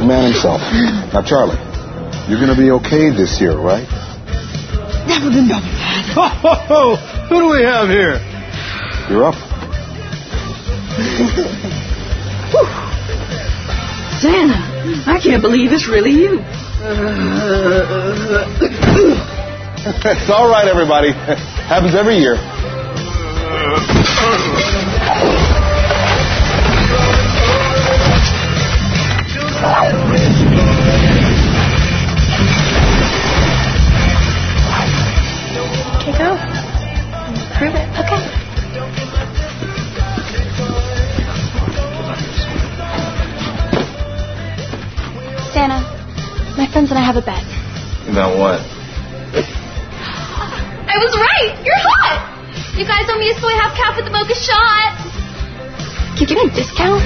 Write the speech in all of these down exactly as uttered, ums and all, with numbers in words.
man himself. Now, Charlie, you're going to be okay this year, right? Never been better, Dad. Ho, ho, ho. Who do we have here? You're up. Santa, I can't believe it's really you. It's all right, everybody. Happens every year. Okay, go. Prove it. Okay. Santa, my friends and I have a bet. About what? I was right. You're hot. You guys owe me a soy half cap with the mocha shot. Can you give me a discount?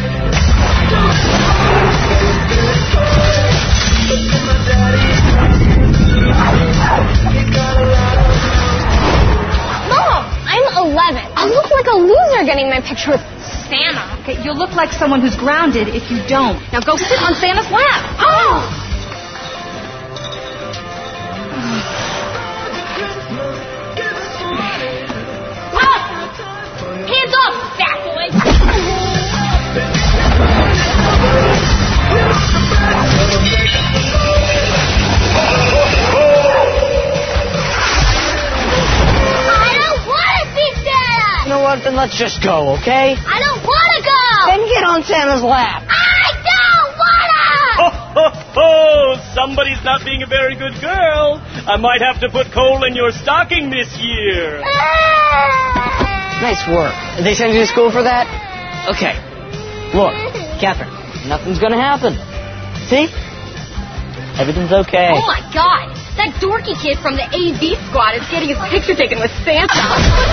Mom, I'm eleven. I look like a loser getting my picture with Santa. Okay, you'll look like someone who's grounded if you don't. Now go sit on Santa's lap. Oh! Hands up, fat boy! I don't want to see Santa! You know what? Then let's just go, okay? I don't want to go! Then get on Santa's lap. I don't want to! Ho, ho, ho! Somebody's not being a very good girl. I might have to put coal in your stocking this year. Nice work. Did they send you to school for that? Okay. Look, Catherine, nothing's gonna happen. See? Everything's okay. Oh my God! That dorky kid from the A V squad is getting his picture taken with Santa.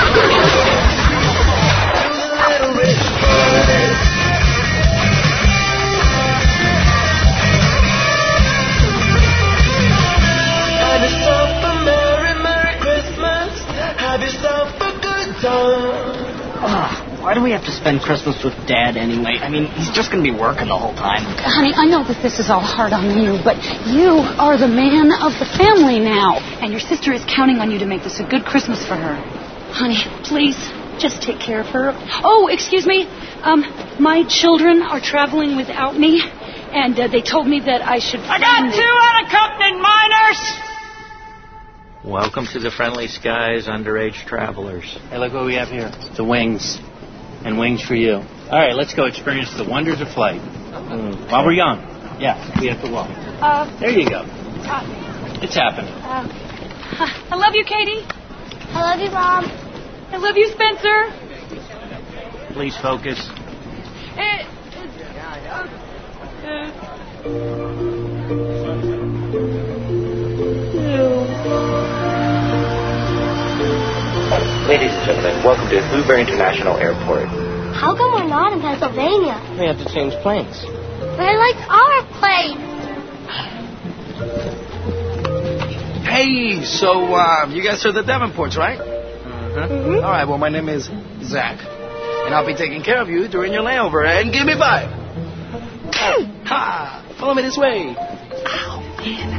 Have yourself a Merry, Merry Christmas. Have yourself a good time. Ugh, why do we have to spend Christmas with Dad anyway? I mean, he's just going to be working the whole time. Honey, I know that this is all hard on you, but you are the man of the family now. And your sister is counting on you to make this a good Christmas for her. Honey, please, just take care of her. Oh, excuse me. Um, my children are traveling without me, and uh, they told me that I should... I got two unaccompanied minors! Welcome to the Friendly Skies Underage Travelers. Hey, look what we have here. The wings. And wings for you. All right, let's go experience the wonders of flight. Mm. While we're young. Yeah, we have to walk. Uh, there you go. Uh, it's happening. Uh, I love you, Katie. I love you, Mom. I love you, Spencer. Please focus. Uh, Ladies and gentlemen, welcome to Hoover International Airport. How come we're not in Pennsylvania? We have to change planes. But I like our plane. Hey, so uh, you guys are the Davenports, right? Uh-huh. Mm-hmm. All right, well, my name is Zach. And I'll be taking care of you during your layover. And give me five. Ha! Follow me this way. Ow, man.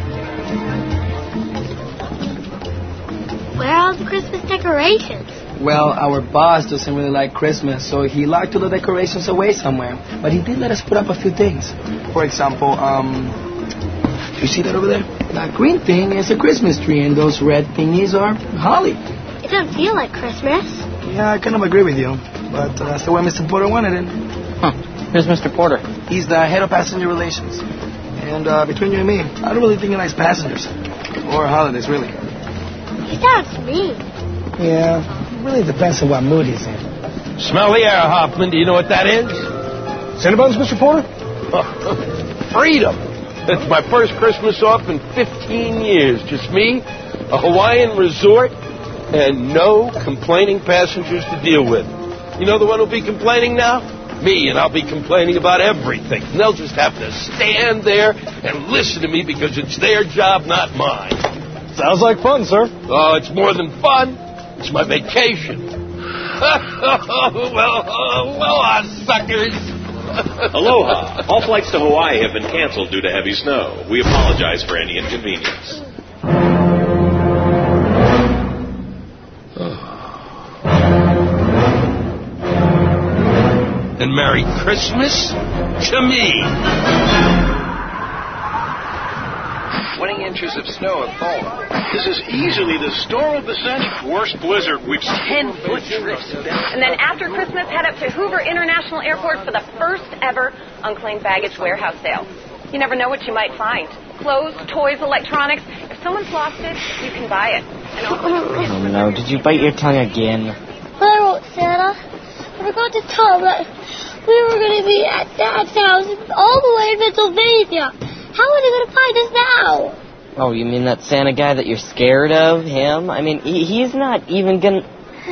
Where are all the Christmas decorations? Well, our boss doesn't really like Christmas, so he locked all the decorations away somewhere. But he did let us put up a few things. For example, um, do you see that over there? That green thing is a Christmas tree, and those red thingies are holly. It doesn't feel like Christmas. Yeah, I kind of agree with you, but uh, that's the way Mister Porter wanted it. Huh. Who's Mister Porter? He's the head of passenger relations. And uh, between you and me, I don't really think he likes passengers. Or holidays, really. He sounds mean. Yeah, it really depends on what mood he's in. Smell the air, Hoffman. Do you know what that is? Cinnabons, Mister Porter? Freedom. It's my first Christmas off in fifteen years. Just me, a Hawaiian resort, and no complaining passengers to deal with. You know the one who'll be complaining now? Me, and I'll be complaining about everything. And they'll just have to stand there and listen to me because it's their job, not mine. Sounds like fun, sir. Oh, it's more than fun. It's my vacation. well, uh, well, uh, suckers. Aloha. All flights to Hawaii have been canceled due to heavy snow. We apologize for any inconvenience. And Merry Christmas to me. twenty inches of snow have fallen. This is easily the storm of the century. Worst blizzard we've seen. ten-foot drifts. And then after Christmas, head up to Hoover International Airport for the first ever unclaimed baggage warehouse sale. You never know what you might find. Clothes, toys, electronics. If someone's lost it, you can buy it. And Oh no, did you bite your tongue again? I wrote Santa. I forgot to tell him that we were going to be at Dad's house all the way in Pennsylvania. How are they going to find us now? Oh, you mean that Santa guy that you're scared of, him? I mean, he, he's not even gonna...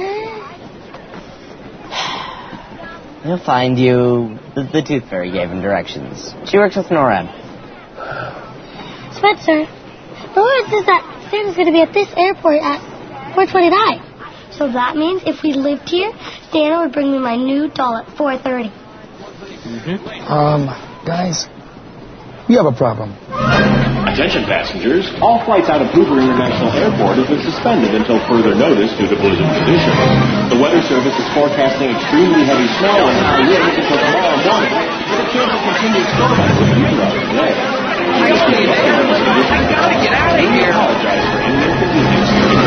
He'll find you. The, the Tooth Fairy gave him directions. She works with NORAD. Spencer, NORAD says that Santa's going to be at this airport at four twenty-nine. So that means if we lived here, Santa would bring me my new doll at four thirty. Mm-hmm. Um, guys, we have a problem. Attention passengers, all flights out of Hoover International Airport have been suspended until further notice due to blizzard conditions. The Weather Service is forecasting extremely heavy snow and high winds until tomorrow morning, with a chance of continued storm activity throughout the day. I gotta get out of here. I apologize for any inconvenience.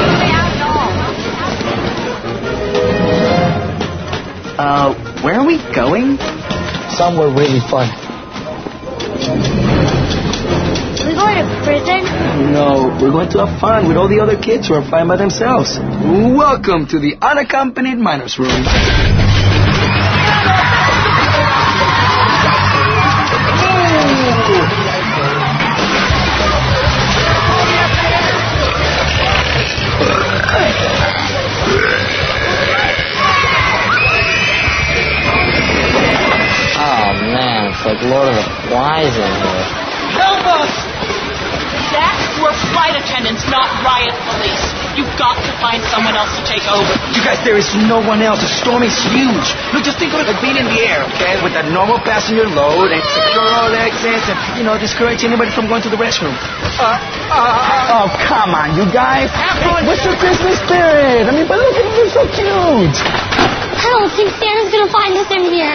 Uh, where are we going? Somewhere really fun. Are we going to prison? No, we're going to have fun with all the other kids who are flying by themselves. Welcome to the unaccompanied minors room. Oh man, it's like Lord of the Flies in here. Help us! Zach, we're flight attendants, not riot police. You've got to find someone else to take over. You guys, there is no one else. The storm is huge. Look, just think of it like being in the air, okay? With a normal passenger load and secure all exits and, you know, discourage anybody from going to the restroom. Uh, uh, oh, come on, you guys. What's your Christmas spirit? I mean, but look at them, they're so cute. I don't think Santa's going to find us in here.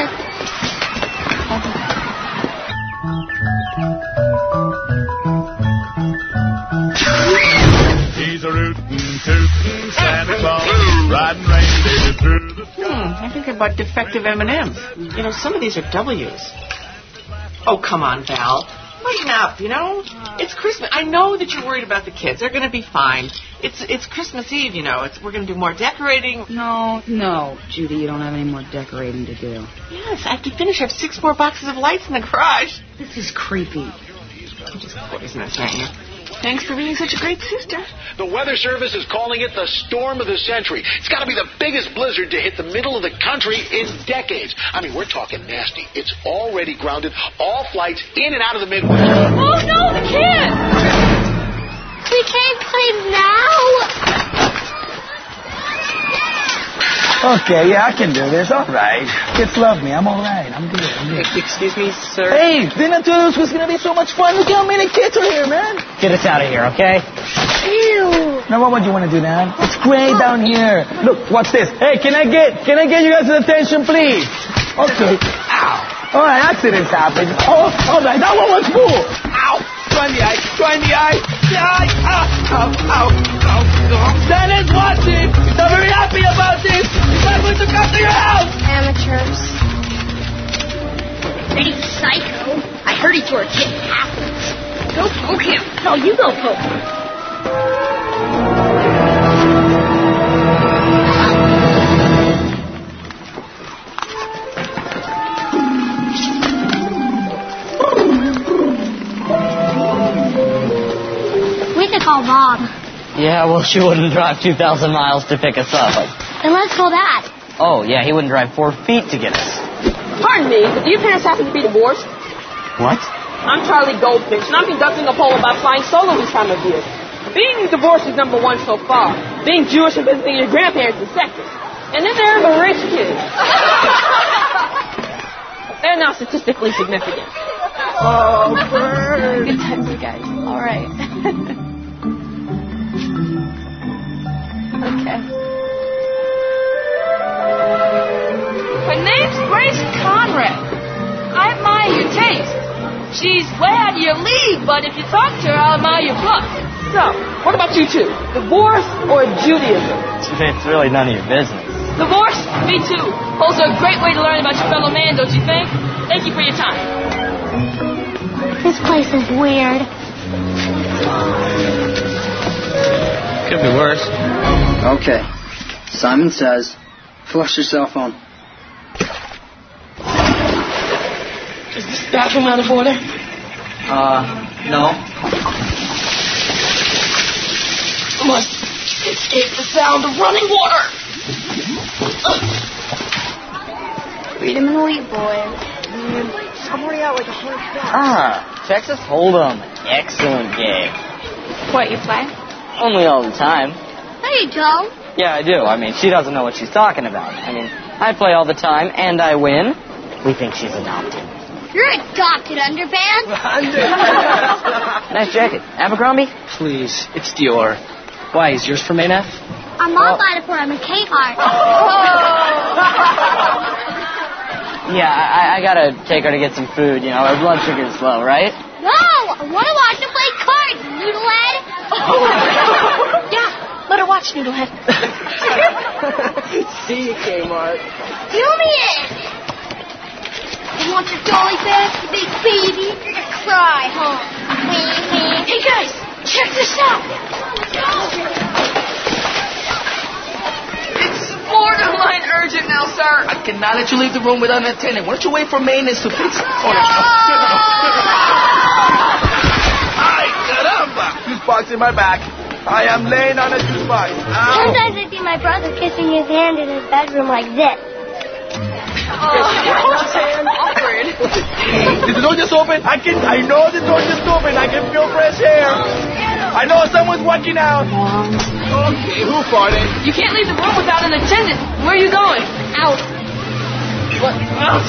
He's a rootin', tootin' Santa Claus, riding reindeer through the sky. Hmm, I think about defective M and M's. You know, some of these are W's. Oh, come on, Val. Lighten up, you know? It's Christmas. I know that you're worried about the kids. They're going to be fine. It's it's Christmas Eve, you know. It's, we're going to do more decorating. No, no, Judy, you don't have any more decorating to do. Yes, I have to finish. I have six more boxes of lights in the garage. This is creepy. I'm just poisonous, aren't you? Thanks for being such a great sister. The Weather Service is calling it the storm of the century. It's got to be the biggest blizzard to hit the middle of the country in decades. I mean, we're talking nasty. It's already grounded all flights in and out of the Midwest. Oh, no, the kids! We can't play now. Okay, yeah, I can do this. All right. Kids love me. I'm all right. I'm good. I'm good. Excuse me, sir? Hey, didn't tell us it was going to be so much fun. Look how many kids are here, man. Get us out of here, okay? Ew. Now, what would you want to do, Dan? It's great down here. Look, watch this. Hey, can I get, can I get you guys' attention, please? Okay. Ow. All right, accidents happen. Oh, all right. That one was cool. Ow. Join the eye. Join the eye. The eye. Ow. Ow. Ow. Ow. Santa's watching. He's not very happy about this. He's not going to come to your house. Amateurs. Hey, psycho. I heard he tore a kid in half. Go poke him. No, you go poke him. We could call Bob. Yeah, well, she wouldn't drive two thousand miles to pick us up. And let's call Dad. Oh, yeah, he wouldn't drive four feet to get us. Pardon me, but do your parents happen to be divorced? What? I'm Charlie Goldfinch, and I'm conducting a poll about flying solo this time of year. Being divorced is number one so far. Being Jewish and visiting your grandparents is second. And then there are the rich kids. they're not statistically significant. Oh, bird. Good times, you guys. All right. Okay. Her name's Grace Conrad. I admire your taste. She's way out of your league, but if you talk to her, I'll admire your pluck. So, what about you two? Divorce or Judaism? It's really none of your business. Divorce? Me too. Also a great way to learn about your fellow man, don't you think? Thank you for your time. This place is weird. Could be worse. Okay. Simon says, flush your cell phone. Is this bathroom out of order? Uh, no. I must escape the sound of running water. Read him and wheat boy. I'm already out like a hundred bucks. Ah, Texas Hold'em. Excellent game. What, you play? Only all the time. No, you don't. Yeah, I do. I mean, she doesn't know what she's talking about. I mean, I play all the time, and I win. We think she's adopted. You're adopted, Underpants. Nice jacket. Abercrombie? Please, it's Dior. Why, is yours from A N F? I'm not buying it for him in Kmart. Yeah, I, I gotta take her to get some food. You know, her blood sugar's low, right? No, I want to watch her play cards, Noodlehead. Yeah, let her watch, Noodlehead. See you, Kmart. Give me it. You want your dolly back, you big baby? You're gonna cry, huh? Hey guys, check this out. It's borderline urgent now, sir. I cannot let you leave the room without an attendant. Why don't you wait for maintenance to fix it? Oh, no. Ay, caramba! Juice box in my back. I am laying on a juice box. Ow. Sometimes I see my brother kissing his hand in his bedroom like this. Awkward. Did the door just open? I can. I know the door just opened. I can feel fresh air. I know someone's walking out. Okay, who farted? You can't leave the room without an attendant. Where are you going? Out. What? Out.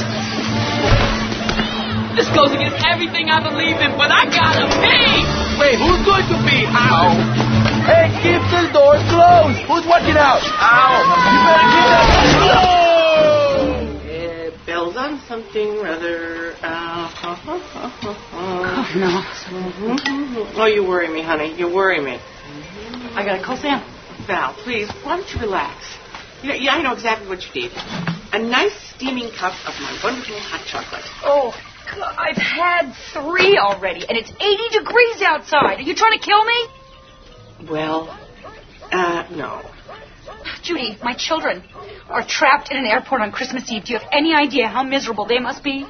This goes against everything I believe in, but I gotta pee. Wait, who's going to pee? Ow. Hey, keep the door closed. Who's walking out? Ow. You better keep that door closed. Bill's on something rather. Uh, Oh, no. oh, you worry me, honey. You worry me. I gotta call Sam. Val, please, why don't you relax? You know, yeah, I know exactly what you need. A nice steaming cup of my wonderful hot chocolate. Oh, God, I've had three already, and it's eighty degrees outside. Are you trying to kill me? Well, uh, no. Judy, my children are trapped in an airport on Christmas Eve. Do you have any idea how miserable they must be?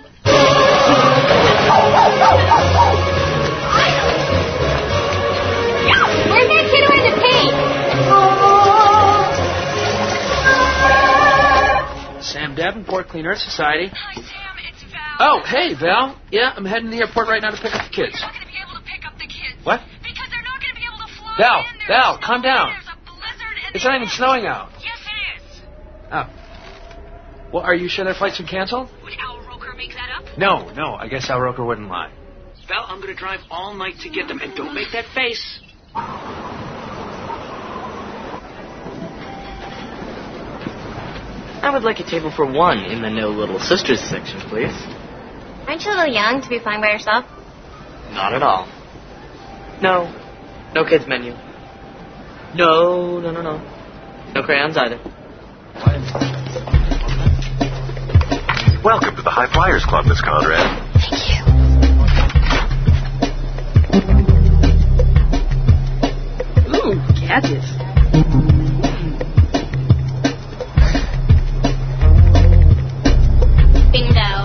Where's that kid who had to pee? Sam Davenport, Clean Earth Society. Hi, Sam. It's Val. Oh, hey, Val. Yeah, I'm heading to the airport right now to pick up the kids. They're not going to be able to pick up the kids. What? Because they're not going to be able to fly Val, in. There's Val, calm down. There's a blizzard and It's not even snowing out. Yes, it is. Oh. Well, are you sure that flight's been canceled? Would Al Roker make that up? No, no. I guess Al Roker wouldn't lie. Val, I'm going to drive all night to get them, and don't make that face. I would like a table for one in the No Little Sisters section, please. Aren't you a little young to be flying by yourself? Not at all. No. No kids menu. No, no, no, no. No crayons either. Welcome to the High Flyers Club, Miss Conrad. Ooh, gadgets. Bingo.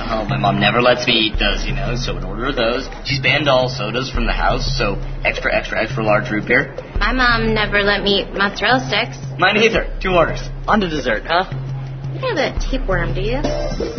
Oh, my mom never lets me eat those, you know, so in order of those, she's banned all sodas from the house, so extra, extra, extra large root beer. My mom never let me eat mozzarella sticks. Mine either. Two orders. On to dessert, huh? You don't have a tapeworm, do you?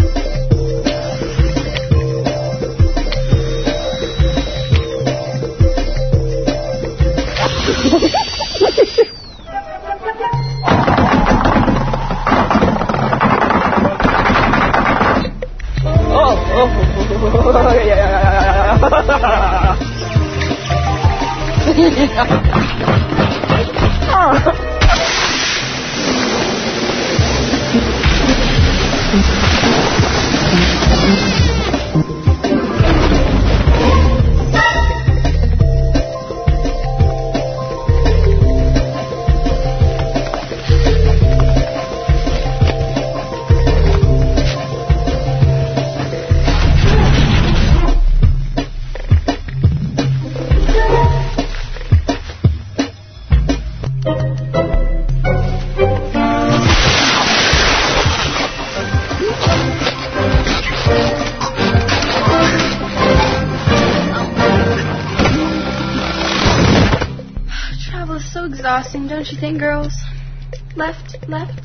Don't you think, girls? Left, left.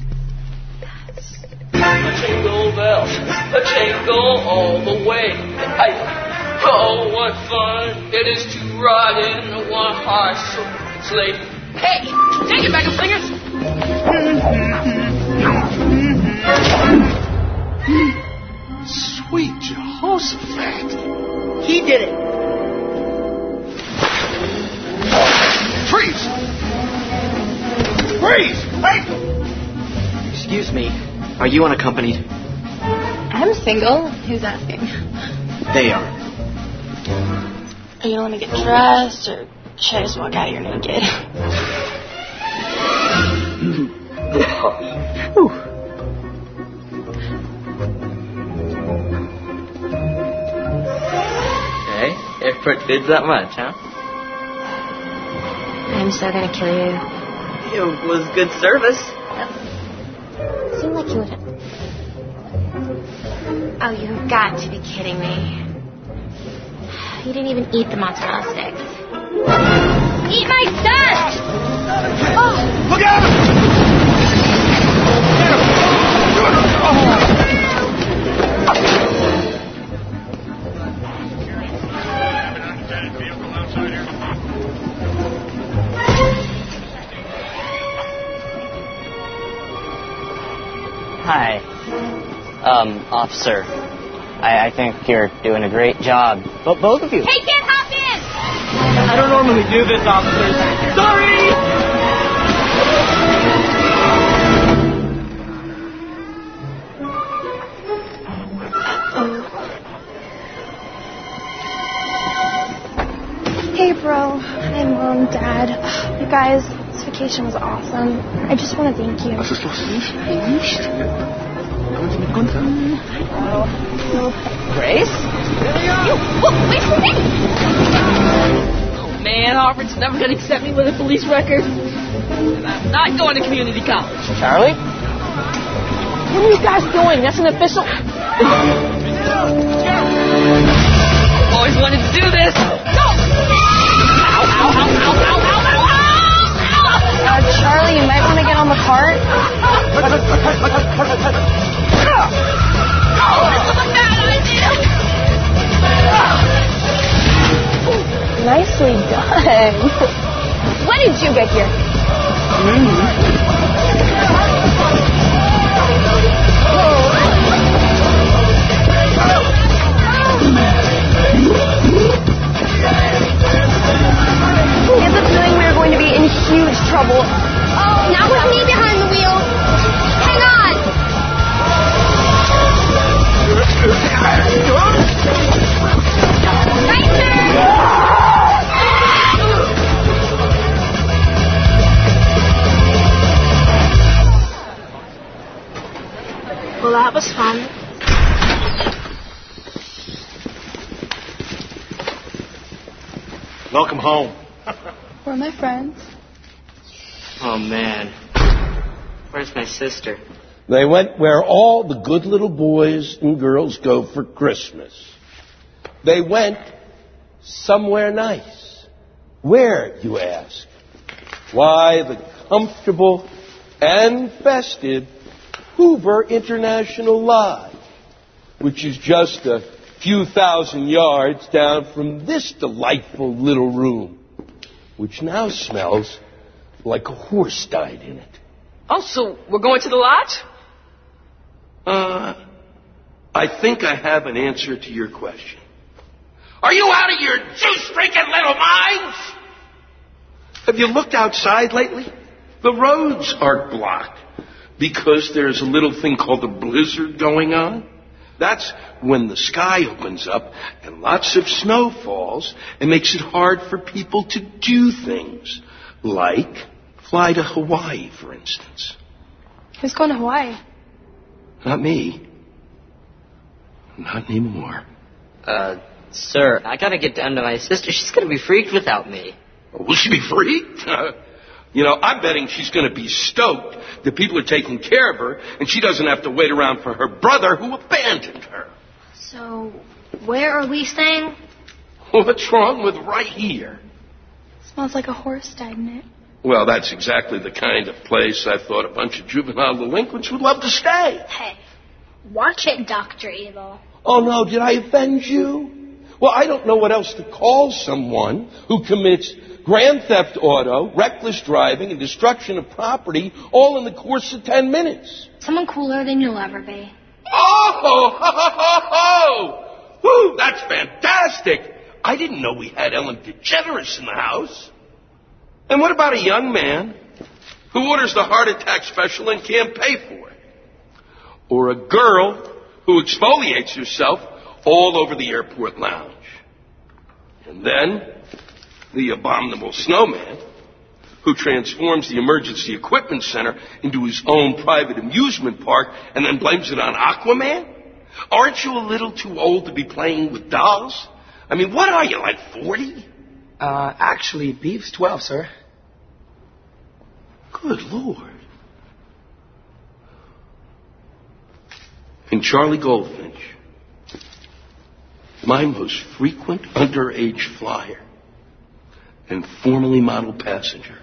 Jingle bells, jingle all the way. I, oh, what fun it is to ride in a one-horse sleigh. Hey, take it back, singers. Sweet Jehoshaphat. He did it. Freeze! Freeze! Wait! Excuse me. Are you unaccompanied? I'm single. Who's asking? They are. Are you gonna let me get dressed, or should I just walk out of here naked? Hey, airport goods that much, huh? I'm so gonna kill you. It was good service. Seemed like you would. Oh, you've got to be kidding me. You didn't even eat the mozzarella sticks. Eat my stuff! Oh. Look out! Hi. Um, officer. I, I think you're doing a great job. But both of you. Hey, kid, hop in! I don't normally do this, officers. Sorry! Hey, bro. Hi, Mom, Dad. You guys, this vacation was awesome. I just want to thank you. Was ist los? Nicht? Nicht? Kommen Sie mit runter. Grace? You, whoa, wait for me! Oh, man, Harvard's never going to accept me with a police record. And I'm not going to community college. Charlie? What are you guys doing? That's an official... I've always wanted to do this. Go! Ow, ow, ow, ow, ow, ow, ow, ow, Uh, Charlie, you might want to get on the cart. Oh, this was a bad idea. Nicely done. When did you get here? I have a feeling we are going to be in huge trouble. Oh, not with me behind the wheel. Hang on. Well, that was fun. Welcome home. Where are my friends? Oh, man. Where's my sister? They went where all the good little boys and girls go for Christmas. They went somewhere nice. Where, you ask? Why, the comfortable and festive Hoover International Lodge, which is just a few thousand yards down from this delightful little room, which now smells like a horse died in it. Oh, so we're going to the lodge? Uh, I think I have an answer to your question. Are you out of your juice-drinking little minds? Have you looked outside lately? The roads are blocked because there's a little thing called a blizzard going on. That's when the sky opens up and lots of snow falls and makes it hard for people to do things. Like fly to Hawaii, for instance. Who's going to Hawaii? Not me. Not anymore. Uh, sir, I gotta get down to my sister. She's gonna be freaked without me. Will she be freaked? Uh, you know, I'm betting she's gonna be stoked that people are taking care of her and she doesn't have to wait around for her brother who abandoned her. So, where are we staying? What's wrong with right here? Smells like a horse died in it. Well, that's exactly the kind of place I thought a bunch of juvenile delinquents would love to stay. Hey, watch it, Doctor Evil. Oh, no, did I offend you? Well, I don't know what else to call someone who commits grand theft auto, reckless driving, and destruction of property all in the course of ten minutes. Someone cooler than you'll ever be. Oh, ho, ho, ho, ho! Woo, that's fantastic! I didn't know we had Ellen DeGeneres in the house. And what about a young man who orders the heart attack special and can't pay for it? Or a girl who exfoliates herself all over the airport lounge? And then the abominable snowman who transforms the emergency equipment center into his own private amusement park and then blames it on Aquaman? Aren't you a little too old to be playing with dolls? I mean, what are you, like forty? Uh, actually, Beef's twelve, sir. Good Lord. And Charlie Goldfinch, my most frequent underage flyer and formerly model passenger.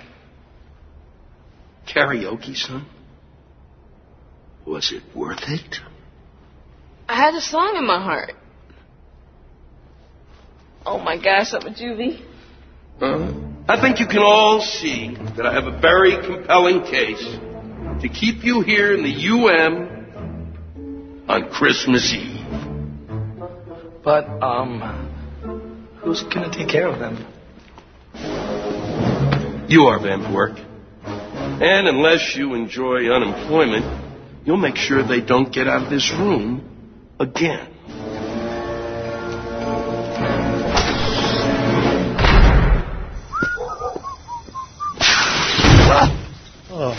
Karaoke, son? Was it worth it? I had a song in my heart. Oh my gosh, I'm a juvie. Uh, I think you can all see that I have a very compelling case to keep you here in the U M on Christmas Eve. But, um, who's gonna take care of them? You are, Van Dwerk. And unless you enjoy unemployment, you'll make sure they don't get out of this room again. Oh.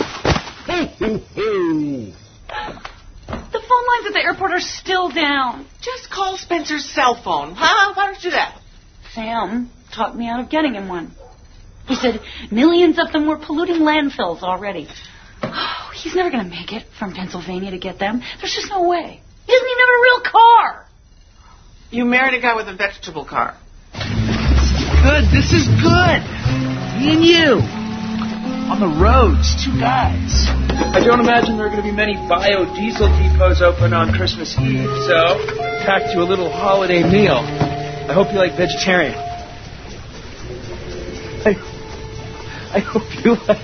The phone lines at the airport are still down. Just call Spencer's cell phone, huh? Why don't you do that? Sam talked me out of getting him one. He said millions of them were polluting landfills already. Oh, he's never going to make it from Pennsylvania to get them. There's just no way. He doesn't even have a real car. You married a guy with a vegetable car. Good, this is good. Me and you. On the roads, two guys. I don't imagine there are going to be many biodiesel depots open on Christmas Eve, so packed you a little holiday meal. I hope you like vegetarian. I, I hope you like...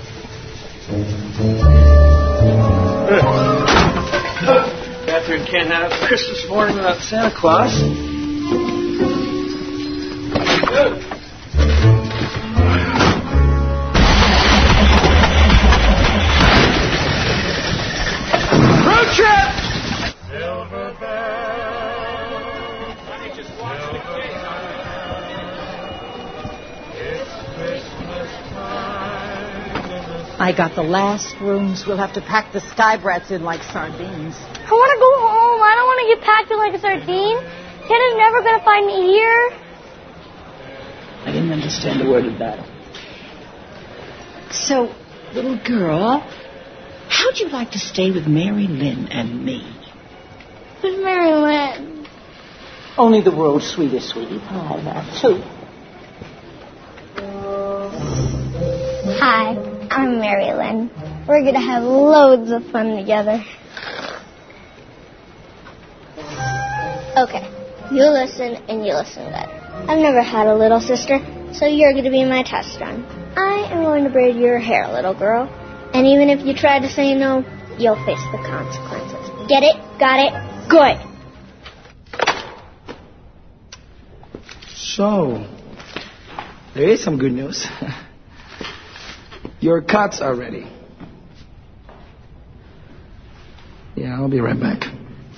Catherine can't have Christmas morning without Santa Claus. Road trip! Silver I got the last rooms. We'll have to pack the sky brats in like sardines. I want to go home. I don't want to get packed in like a sardine. Santa's never going to find me here. I didn't understand a word of that. So, little girl, how'd you like to stay with Mary Lynn and me? Who's Mary Lynn? Only the world's sweetest sweetie pie, that too. Hi, I'm Mary Lynn. We're gonna have loads of fun together. Okay, you listen and you listen good. I've never had a little sister, so you're gonna be my test run. I am going to braid your hair, little girl. And even if you try to say no, you'll face the consequences. Get it? Got it? Good. So, there is some good news. Your cuts are ready. Yeah, I'll be right back.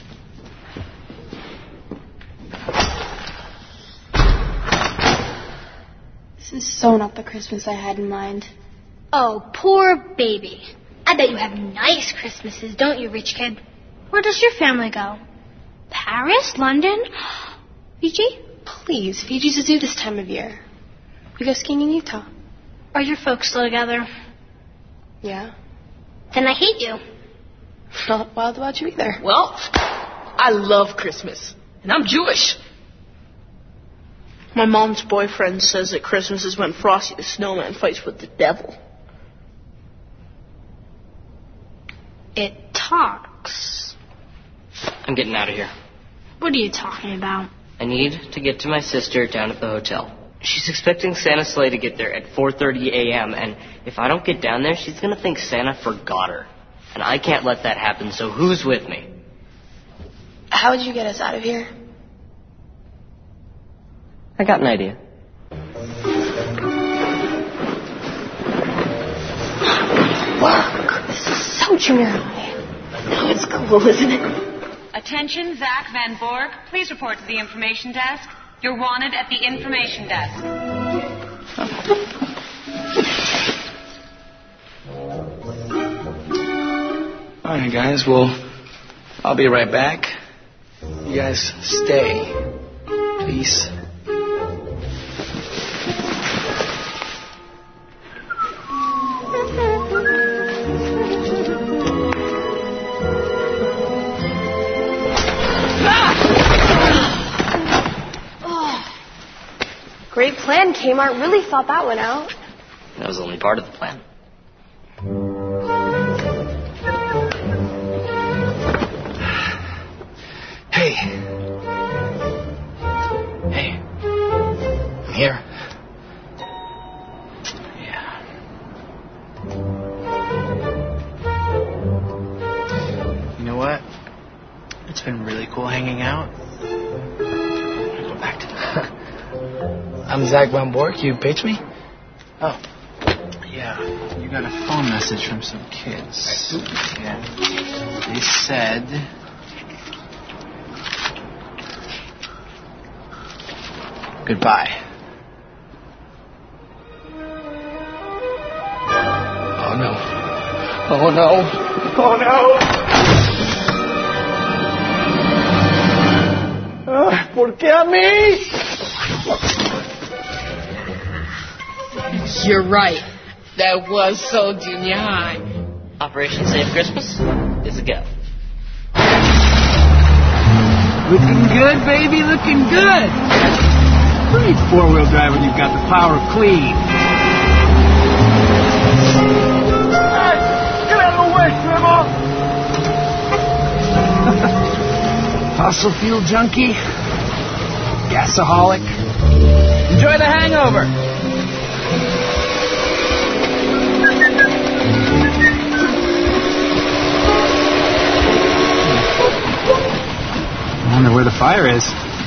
This is so not the Christmas I had in mind. Oh, poor baby. I bet you have nice Christmases, don't you, rich kid? Where does your family go? Paris? London? Fiji? Please, Fiji's a zoo this time of year. We go skiing in Utah. Are your folks still together? Yeah. Then I hate you. Not wild about you either. Well, I love Christmas, and I'm Jewish. My mom's boyfriend says that Christmas is when Frosty the Snowman fights with the devil. It talks. I'm getting out of here. What are you talking about? I need to get to my sister down at the hotel. She's expecting Santa's sleigh to get there at four thirty a.m., and if I don't get down there, she's going to think Santa forgot her. And I can't let that happen, so who's with me? How would you get us out of here? I got an idea. Look, this is so junior high. Oh, it's cool, isn't it? Attention, Zach Van Borg. Please report to the information desk. You're wanted at the information desk. All right, guys. Well, I'll be right back. You guys stay, please. Great plan, Kmart. Really thought that one out. That was only part of the plan. Hey. Hey. I'm here. Yeah. You know what? It's been really cool hanging out. I'm gonna go back to that. I'm Zach Van Bork. You pitched me? Oh. Yeah. You got a phone message from some kids. Yeah. They said... goodbye. Oh, no. Oh, no. Oh, no. Uh, ¿Por qué a mí? You're right. That was so junior high. Operation Safe Christmas is a go. Looking good, baby, looking good. Who needs four-wheel drive when you've got the power of clean? Hey, get out of the way, Scribble! Fossil fuel junkie, gasaholic. Enjoy the hangover. I wonder where the fire is.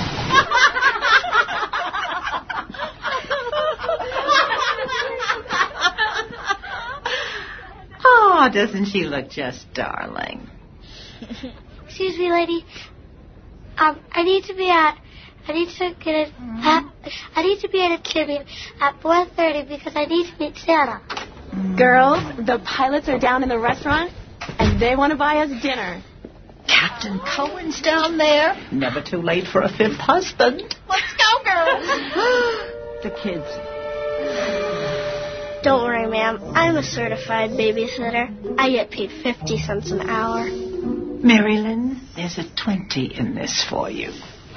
Oh, doesn't she look just darling? Excuse me, lady. Um, I need to be at. I need to get it. At, I need to be at a tribute at four thirty because I need to meet Santa. Girls, the pilots are down in the restaurant, and they want to buy us dinner. Captain Cohen's down there. Never too late for a fifth husband. Let's go, girls. The kids. Don't worry, ma'am. I'm a certified babysitter. I get paid fifty cents an hour. Marilyn, there's a twenty in this for you.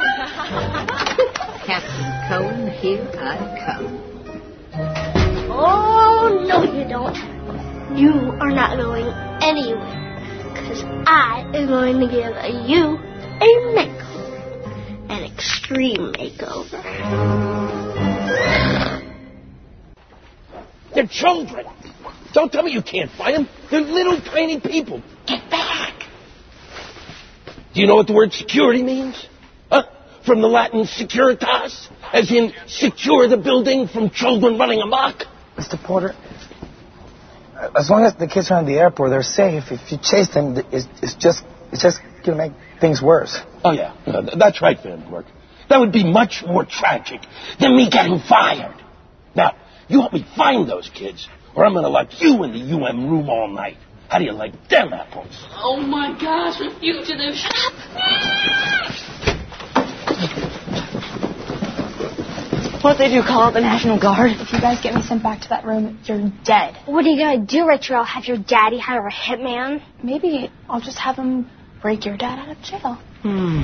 Captain Cohen, here I come. Oh, no, you don't. You are not going anywhere. Because I am going to give you a makeover. An extreme makeover. They're children. Don't tell me you can't fight them. They're little tiny people. Get back. Do you know what the word security means? Huh? From the Latin securitas, as in secure the building from children running amok. Mister Porter, as long as the kids are in the airport, they're safe. If you chase them, it's, it's just it's just going to make things worse. Oh, yeah. Uh, that's right, Van Gork. That would be much more tragic than me getting fired. Now, you help me find those kids, or I'm going to lock you in the U M room all night. How do you like them apples? Oh, my gosh, a fugitive. Shut up. What they do, call out the National Guard? If you guys get me sent back to that room, you're dead. What are you going to do, Rachel? Have your daddy hire a hitman? Maybe I'll just have him break your dad out of jail. Hmm.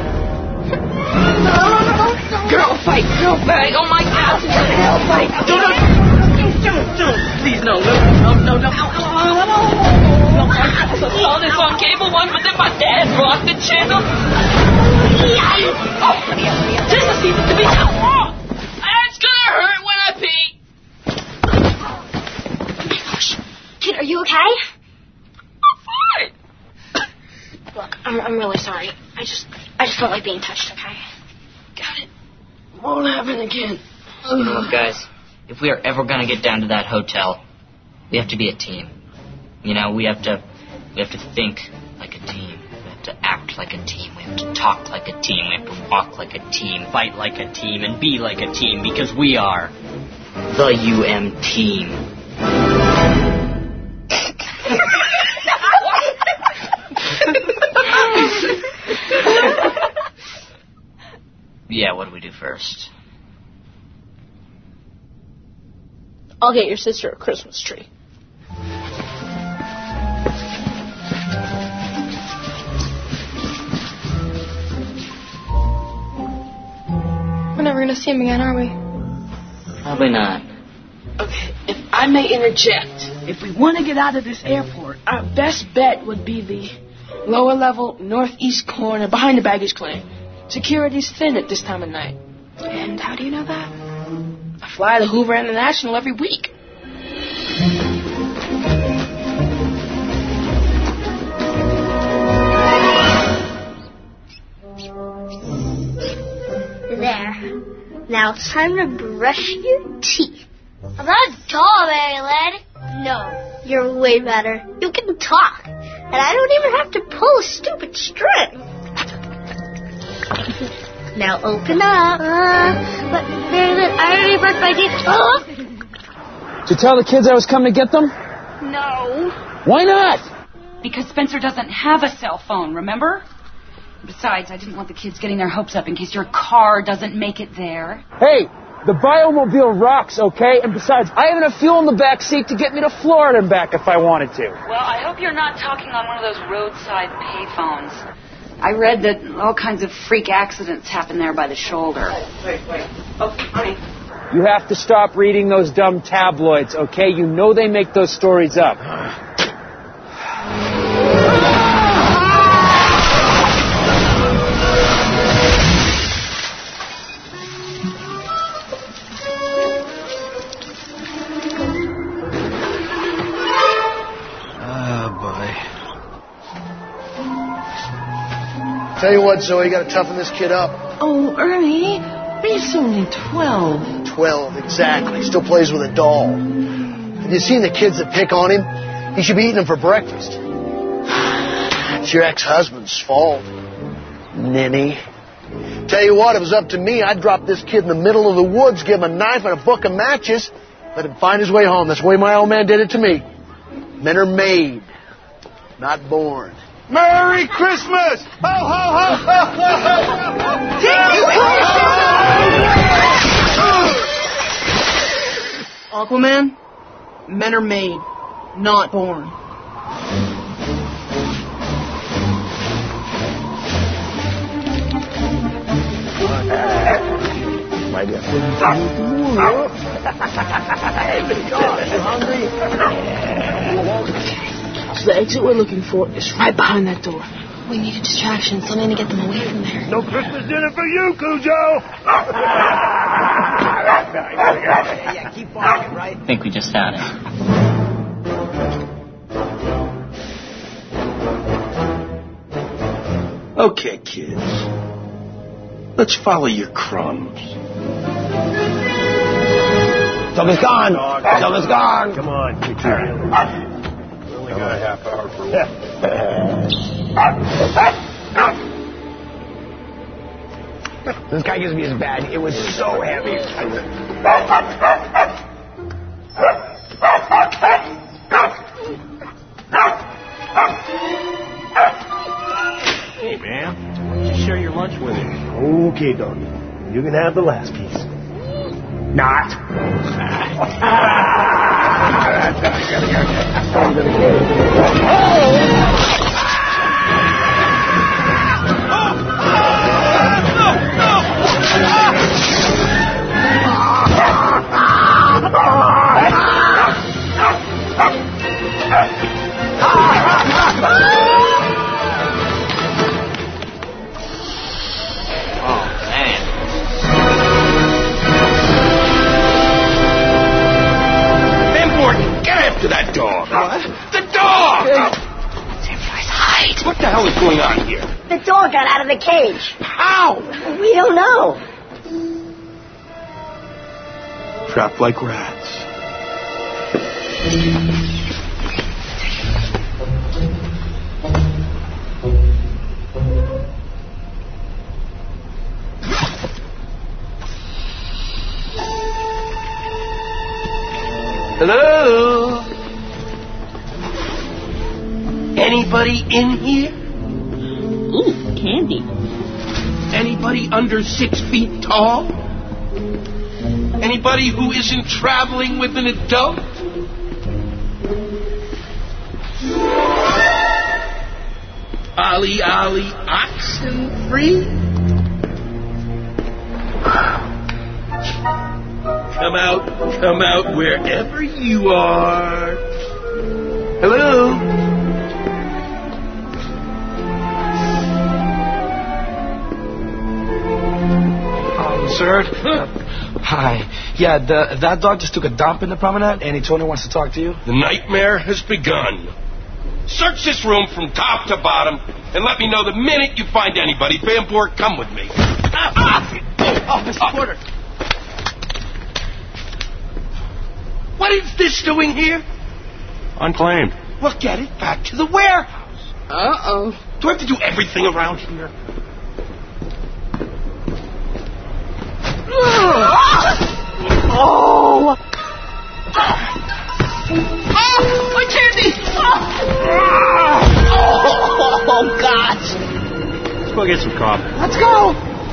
Girl fight, girl fight. Oh, my gosh. Girl fight. No, no, no, please, no, no, no, no. No, I saw this on Cable One, but then my dad blocked the channel. Oh, this seems to be so wrong. It's gonna hurt when I pee. Oh my gosh. Kid, are you okay? I'm fine. Look, I'm, I'm really sorry. I just, I just felt like being touched, okay? Got it. Won't happen again. You know what, guys? If we are ever gonna get down to that hotel, we have to be a team. You know, we have to, we have to think like a team. We have to act like a team. We have to talk like a team. We have to walk like a team, fight like a team, and be like a team, because we are the U M team. Yeah, what do we do first? I'll get your sister a Christmas tree. We're never going to see him again, are we? Probably not. Okay, if I may interject, if we want to get out of this airport, our best bet would be the lower level northeast corner behind the baggage claim. Security's thin at this time of night. And how do you know that? I fly to Hoover International every week. There. Now it's time to brush your teeth. I'm not a doll, Marilyn. No, you're way better. You can talk. And I don't even have to pull a stupid string. Now open up. Uh, but Marilyn, I already brushed my teeth. Oh. Did you tell the kids I was coming to get them? No. Why not? Because Spencer doesn't have a cell phone, remember? Besides, I didn't want the kids getting their hopes up in case your car doesn't make it there. Hey, the Biomobile rocks, okay? And besides, I have enough fuel in the back seat to get me to Florida and back if I wanted to. Well, I hope you're not talking on one of those roadside payphones. I read that all kinds of freak accidents happen there by the shoulder. Wait, wait. Oh, honey. You have to stop reading those dumb tabloids, okay? You know they make those stories up. Tell you what, Zoe, you got to toughen this kid up. Oh, Ernie, he's only twelve. Twelve, exactly. Still plays with a doll. Have you seen the kids that pick on him? He should be eating them for breakfast. It's your ex-husband's fault, ninny. Tell you what, if it was up to me, I'd drop this kid in the middle of the woods, give him a knife and a book of matches, let him find his way home. That's the way my old man did it to me. Men are made, not born. Merry Christmas! Ho, ho, ho, ho, ho, ho! Aquaman, Men are made, not born. My dear. You hungry? So the exit we're looking for is right behind that door. We need a distraction, something to get them away from there. No Christmas dinner for you, Cujo! Yeah, keep walking, right? I think we just found it. Okay, kids. Let's follow your crumbs. Something's gone. Something's gone. Come on, get your We only got a half hour for This guy gives me his bad. It was so heavy. Hey, man. Why don't you share your lunch with him? Okay, doggy. You can have the last piece. Not. To that dog. What? The dog! Hide! What the hell is going on here? The dog got out of the cage. How? We don't know. Trapped like rats. Hello? Anybody in here? Ooh, candy. Anybody under six feet tall? Anybody who isn't traveling with an adult? Ollie, Ollie, oxen free? Come out, come out wherever you are. Hello? Um, sir? Uh, hi. Yeah, the, that dog just took a dump in the promenade, and he told me he wants to talk to you. The nightmare has begun. Search this room from top to bottom, and let me know the minute you find anybody. Van Bork, come with me. Ah, ah. Oh, Mister Porter. What is this doing here? Unclaimed. Well, get it back to the warehouse. Uh-oh. Do I have to do everything around here? Oh! Oh, my candy! Oh, oh gosh! Let's go get some coffee. Let's go!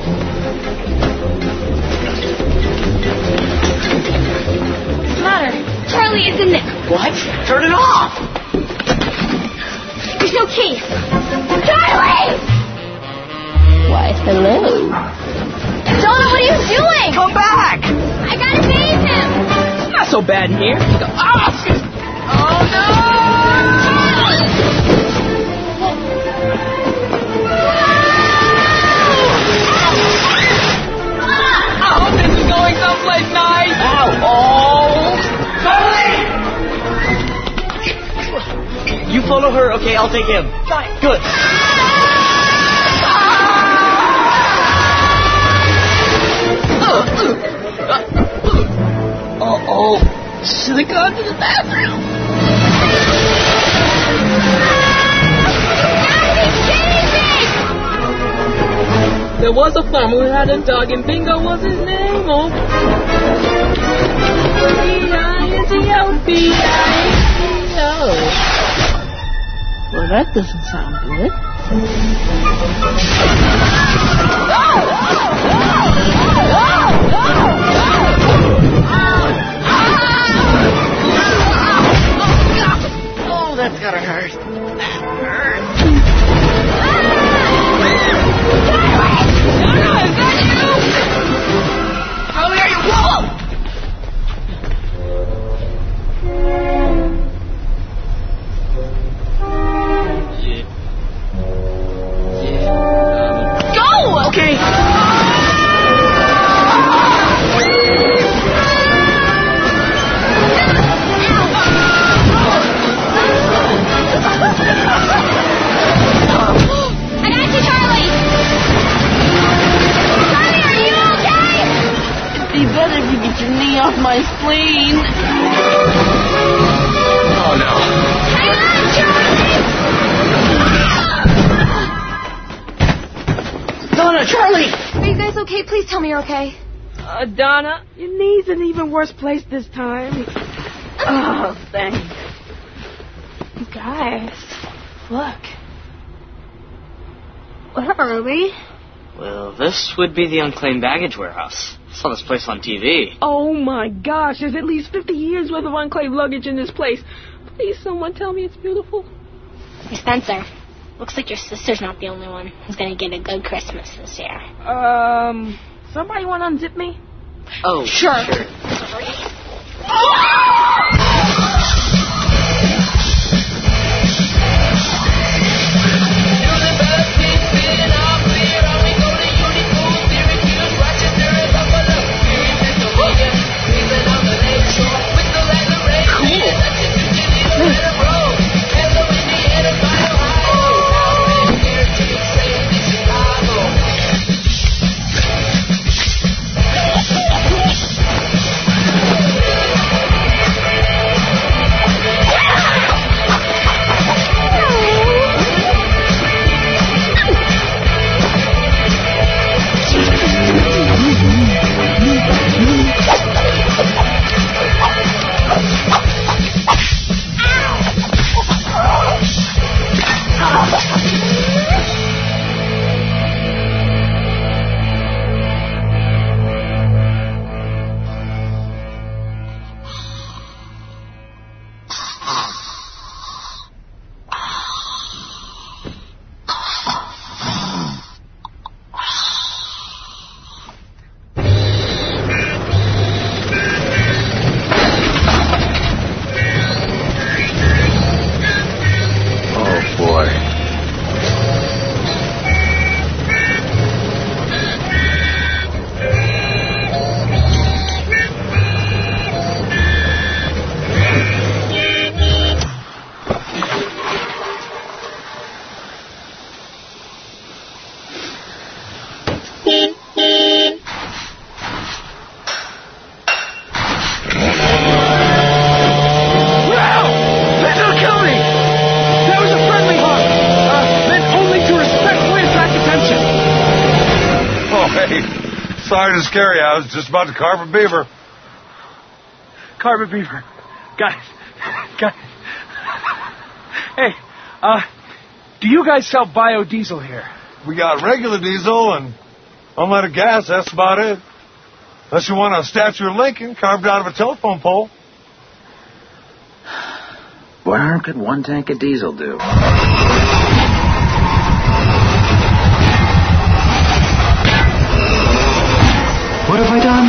What's the matter? Charlie is in there. What? Turn it off! There's no key. Charlie! Why, hello. Donna, what are you doing? Come back! I gotta bathe him. It's not so bad in here. You go, ah! Oh, no! I hope this is going someplace nice. Ow! Oh! Charlie! You follow her, okay? I'll take him. Got it. Good. Uh-oh. Should have gone to the bathroom. There was a farmer who had a dog, and Bingo was his name. Oh. Well, that doesn't sound good. that's gotta hurt. Charlie, are you whoa? Go! Okay. I got you, Charlie! Charlie, are you okay? It'd be better if you get your knee off my spleen. Oh, no. Hang on, Charlie! Donna, Charlie! Are you guys okay? Please tell me you're okay. Uh, Donna, your knee's in an even worse place this time. Oh, thanks. You guys, look. Where are we? Well, this would be the unclaimed baggage warehouse. I saw this place on T V. Oh my gosh, there's at least fifty years worth of unclaimed luggage in this place. Please, someone tell me it's beautiful. Hey, Spencer. Looks like your sister's not the only one who's gonna get a good Christmas this year. Um, somebody want to unzip me? Oh, Sure. sure. Sorry to scare you. I was just about to carve a beaver. Carve a beaver. Got it. Got it. Hey, uh, do you guys sell biodiesel here? We got regular diesel and unleaded gas. That's about it. Unless you want a statue of Lincoln carved out of a telephone pole. What harm could one tank of diesel do? What have I done?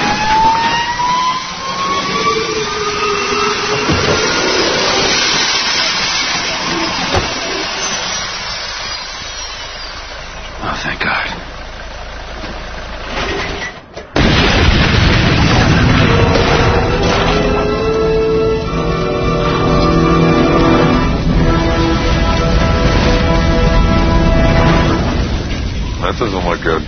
Oh, thank God. That doesn't look good.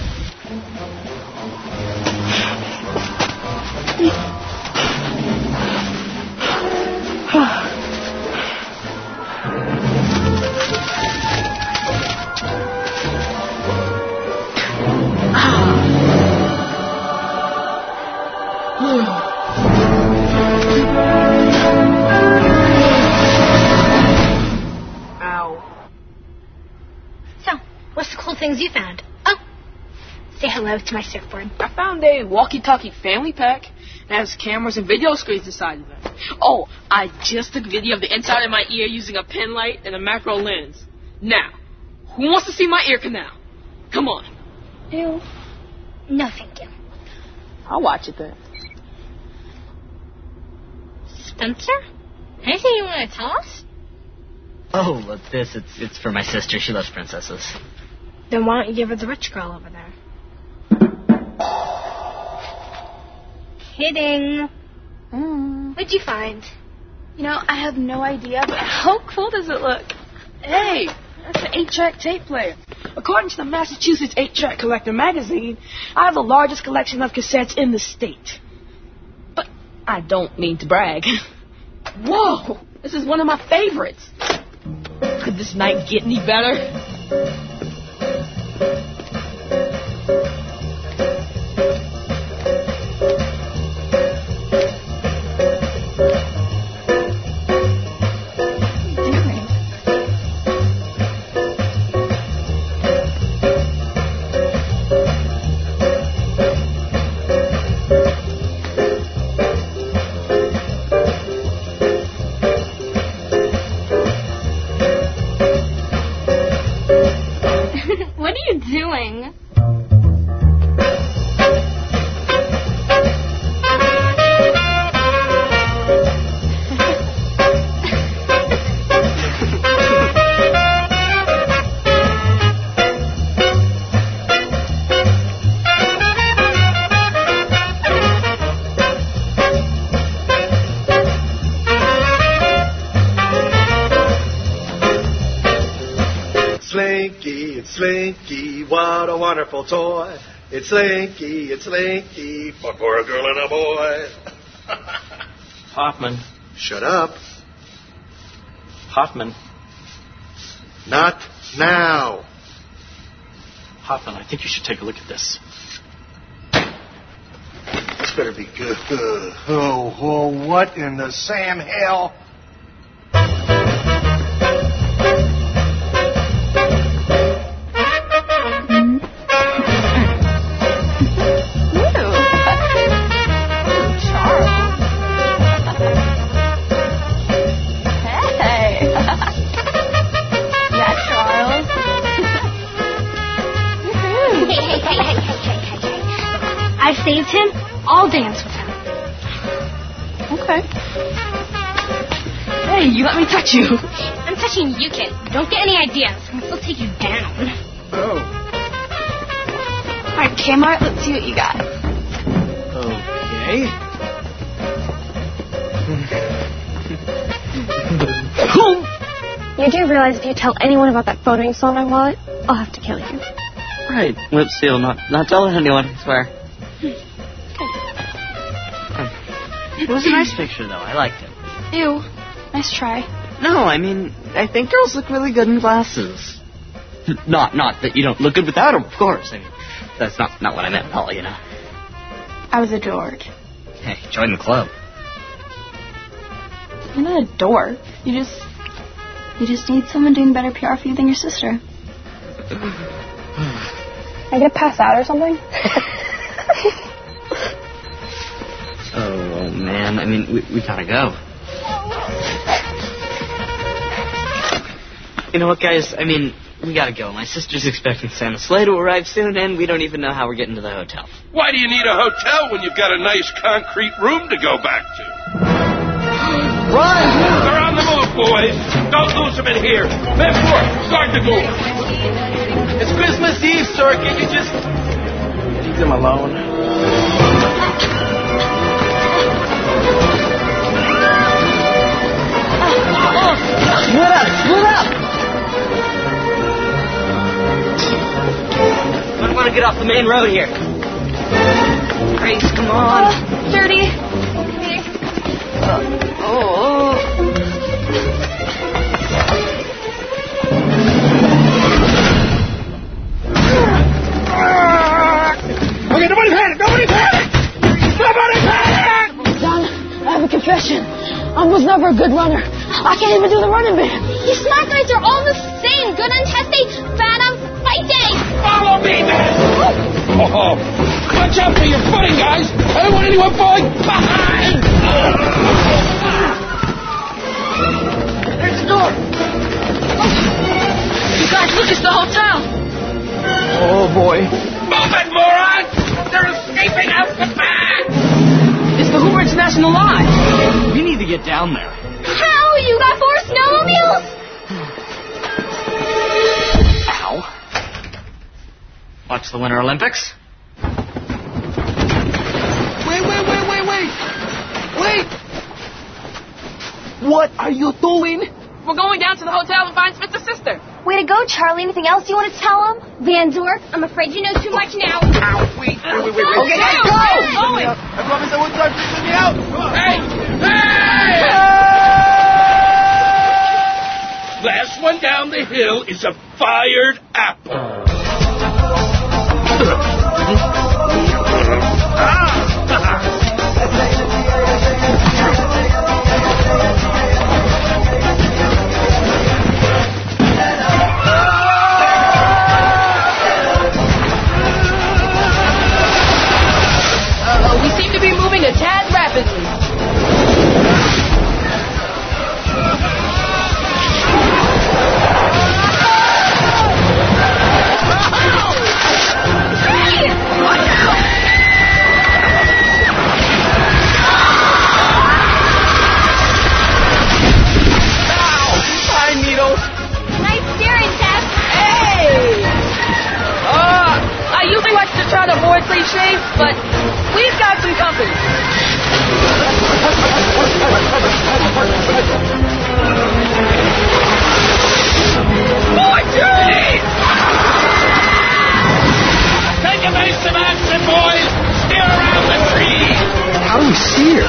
Things you found. Oh, say hello to my surfboard. I found a walkie-talkie family pack It has cameras and video screens inside of it. Oh, I just took video of the inside of my ear using a pen light and a macro lens. Now, who wants to see my ear canal? Come on. Ew. No, thank you. I'll watch it then. Spencer? Anything you want to tell us? Oh, look, this, it's it's for my sister. She loves princesses. Then why don't you give her the rich girl over there? Kidding. Mm. What'd you find? You know, I have no idea, but how cool does it look? Hey, that's an eight-track tape player. According to the Massachusetts eight-track Collector magazine, I have the largest collection of cassettes in the state. But I don't mean to brag. Whoa, this is one of my favorites. Could this night get any better? What are you doing? Slinky, it's Slinky, what a wonderful toy. It's Slinky, it's Slinky, fun for a girl and a boy. Hoffman. Shut up. Hoffman. Not now. Hoffman, I think you should take a look at this. This better be good. Oh, oh, what in the Sam hell? I've saved him. I'll dance with him. Okay. Hey, you let me touch you. I'm touching you, kid. Don't get any ideas. I can still take you down. Oh. All right, Kmart, let's see what you got. Okay. You do realize if you tell anyone about that photo you saw in my wallet, I'll have to kill you. Right, lip seal, not not telling anyone, I swear. It was a nice picture, though. I liked it. Ew. Nice try. No, I mean, I think girls look really good in glasses. Not not that you don't look good without them, of course. I mean, that's not, not what I meant at all, you know. I was a dork. Hey, join the club. You're not a dork. You just... You just need someone doing better P R for you than your sister. I get a pass out or something? Oh, man. I mean, we, we gotta go. You know what, guys? I mean, we gotta go. My sister's expecting Santa's sleigh to arrive soon, and we don't even know how we're getting to the hotel. Why do you need a hotel when you've got a nice concrete room to go back to? Run! They're on the move, boys. Don't lose them in here. Men four, start the move. It's Christmas Eve, sir. Can you just leave them alone? Split up! Split up! I want to get off the main road here. Grace, come on. Oh, dirty. Okay. Uh, oh. Okay, nobody panic! Nobody panic! Nobody panic! Son, I have a confession. I was never a good runner. I can't even do the running man. You smart guys are all the same. Good on test day, bad on fight day. Follow me, man! Oh, watch out for your footing, guys. I don't want any We're falling behind! There's the door. You guys, look, it's the hotel. Oh, boy. Move it, morons! They're escaping out the back! It's the Hoover International Lodge. We need to get down there. How? You got four snowmobiles? Ow. Watch the Winter Olympics. Wait, wait, wait, wait, wait! Wait! What are you doing? We're going down to the hotel to find Spencer's sister. Way to go, Charlie. Anything else you want to tell him? Van Dork, I'm afraid you know too much now. Ow, wait, wait, wait, wait. Okay, let's go! go! Owen! I promise I won't try to let me out. Hey! Hey! Last one down the hill is a fired apple. Uh, we seem to be moving a tad rapidly. Try to avoid cliches, but we've got some company. More trees! Take evasive action, boys! Steer around the trees! How do we see her?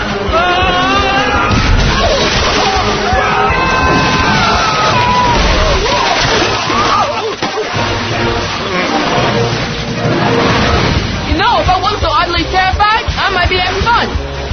No, if I wasn't so oddly terrified, I might be having fun.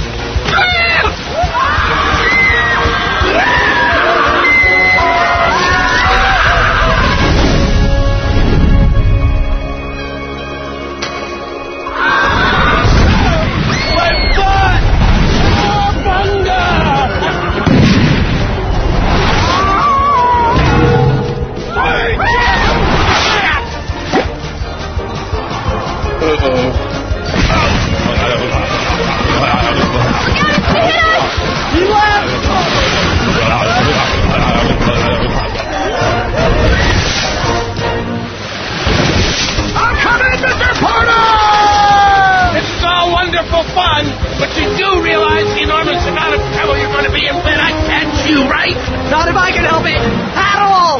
Fun, but you do realize the enormous amount of trouble you're going to be in when I catch you, right? Not if I can help it. At all.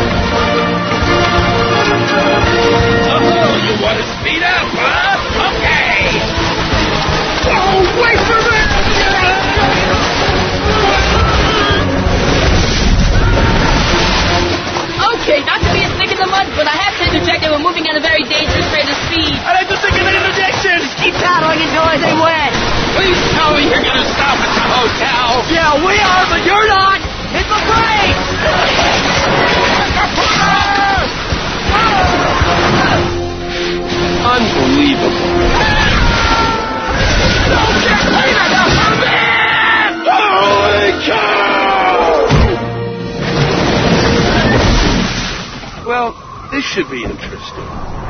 Oh, you want to speed up, huh? Okay. Oh, wait for it! Okay, not to be a stick in the mud, but I have to interject that we're moving at a very dangerous rate of speed. I'd like to think of an interjection. Just keep paddling until I say when. Please tell me you're going to stop at the hotel. Yeah, we are, but you're not. It's a break. Unbelievable. Holy cow! Well, this should be interesting.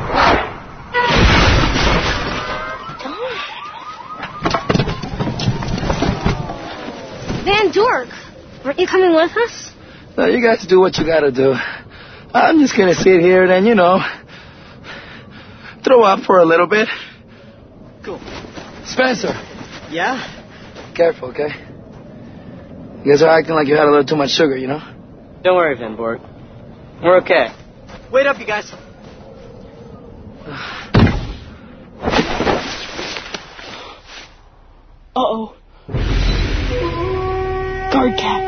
Van Dork, aren't you coming with us? No, you guys do what you gotta do. I'm just gonna sit here and then, you know, throw up for a little bit. Cool. Spencer. Yeah? Careful, okay? You guys are acting like you had a little too much sugar, you know? Don't worry, Van Borg. We're okay. Wait up, you guys. Uh-oh. Guard cat.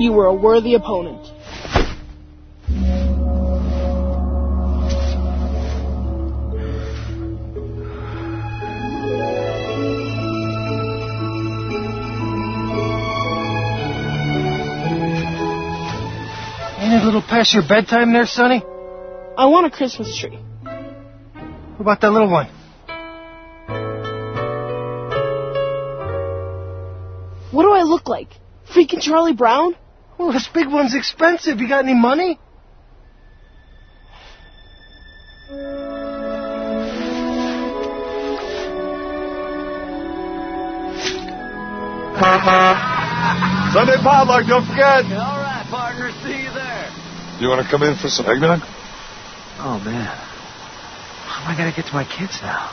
you were a worthy opponent. Ain't it a little past your bedtime there, Sonny? I want a Christmas tree. What about that little one? What do I look like? Freaking Charlie Brown? Well, this big one's expensive. You got any money? Sunday potluck, don't forget. All right, partner. See you there. You want to come in for some eggnog? Oh, man. How am I going to get to my kids now?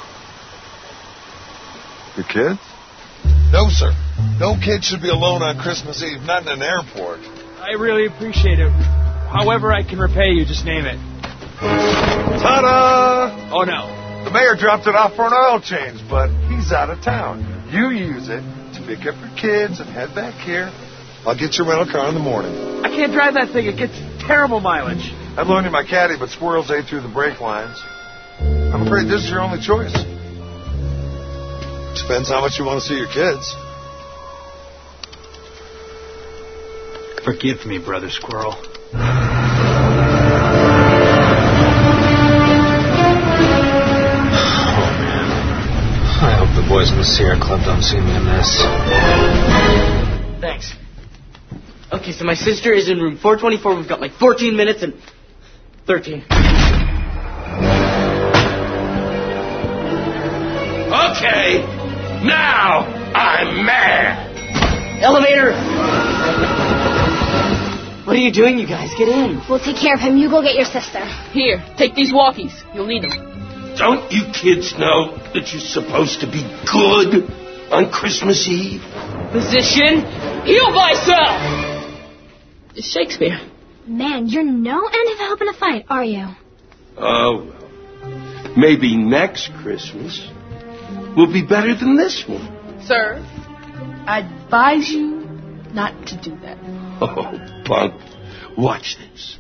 Your kids? No, sir. No kid should be alone on Christmas Eve, not in an airport. I really appreciate it. However I can repay you, just name it. Ta-da! Oh, no. The mayor dropped it off for an oil change, but he's out of town. You use it to pick up your kids and head back here. I'll get your rental car in the morning. I can't drive that thing. It gets terrible mileage. I'd loan you my caddy, but squirrels ate through the brake lines. I'm afraid this is your only choice. Depends how much you want to see your kids. Forgive me, Brother Squirrel. I hope the boys in the Sierra Club don't see me in this. Thanks. Okay, so my sister is in room four twenty-four. We've got like fourteen minutes and thirteen. Okay, now I'm mad. Elevator! What are you doing, you guys? Get in. We'll take care of him. You go get your sister. Here, take these walkies. You'll need them. Don't you kids know that you're supposed to be good on Christmas Eve? Position, heal thyself! It's Shakespeare. Man, you're no end of help in a fight, are you? Oh, well. Maybe next Christmas will be better than this one. Sir, I advise you not to do that. Oh, punk. Watch this.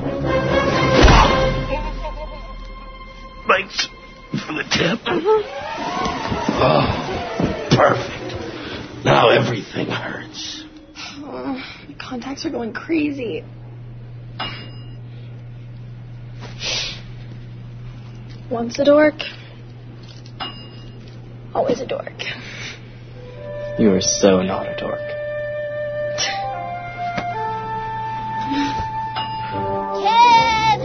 Thanks for the tip. Oh, perfect. Now everything hurts. Oh, my contacts are going crazy. Once a dork, always a dork. You are so not a dork. Kid!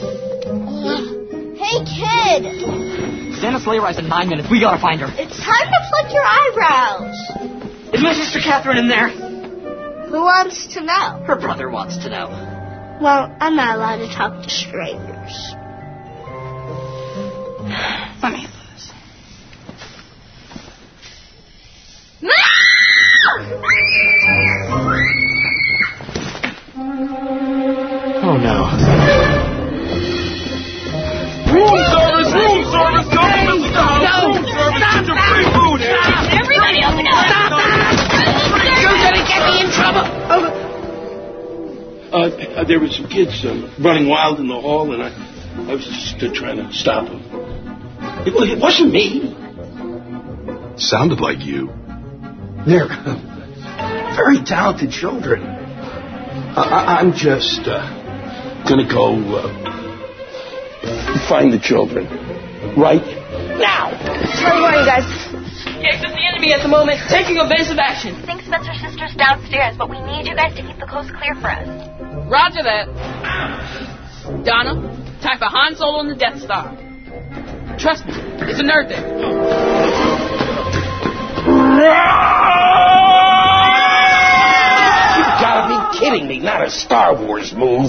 Hey, kid! Santa's sleigh rides in nine minutes. We gotta find her. It's time to pluck your eyebrows. Is my sister Catherine in there? Who wants to know? Her brother wants to know. Well, I'm not allowed to talk to strangers. Let me. Oh no. Room service, room service, don't miss the house. Room service, get your free food here. Everybody open up! Stop that! You're gonna get me in trouble. Uh, uh, there were some kids uh, running wild in the hall, and I, I was just uh, trying to stop them. It, it wasn't me. Sounded like you. They're very talented children. I, I, I'm just uh, gonna go uh, find the children right now. Where are you guys? Yes, it's the enemy at the moment, taking evasive action. I think Spencer's sister's downstairs, but we need you guys to keep the coast clear for us. Roger that. Donna, type a Han Solo on the Death Star. Trust me, it's a nerd thing. You've got to be kidding me, not a Star Wars move.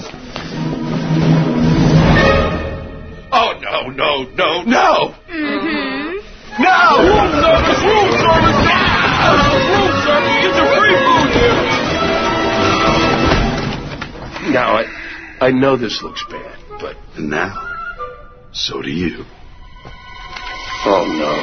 Oh, no, no, no, no! Mm-hmm. No! Room service, room service, now! Room service, get your free food here! Now, I, I know this looks bad, but... And now, so do you. Oh, no.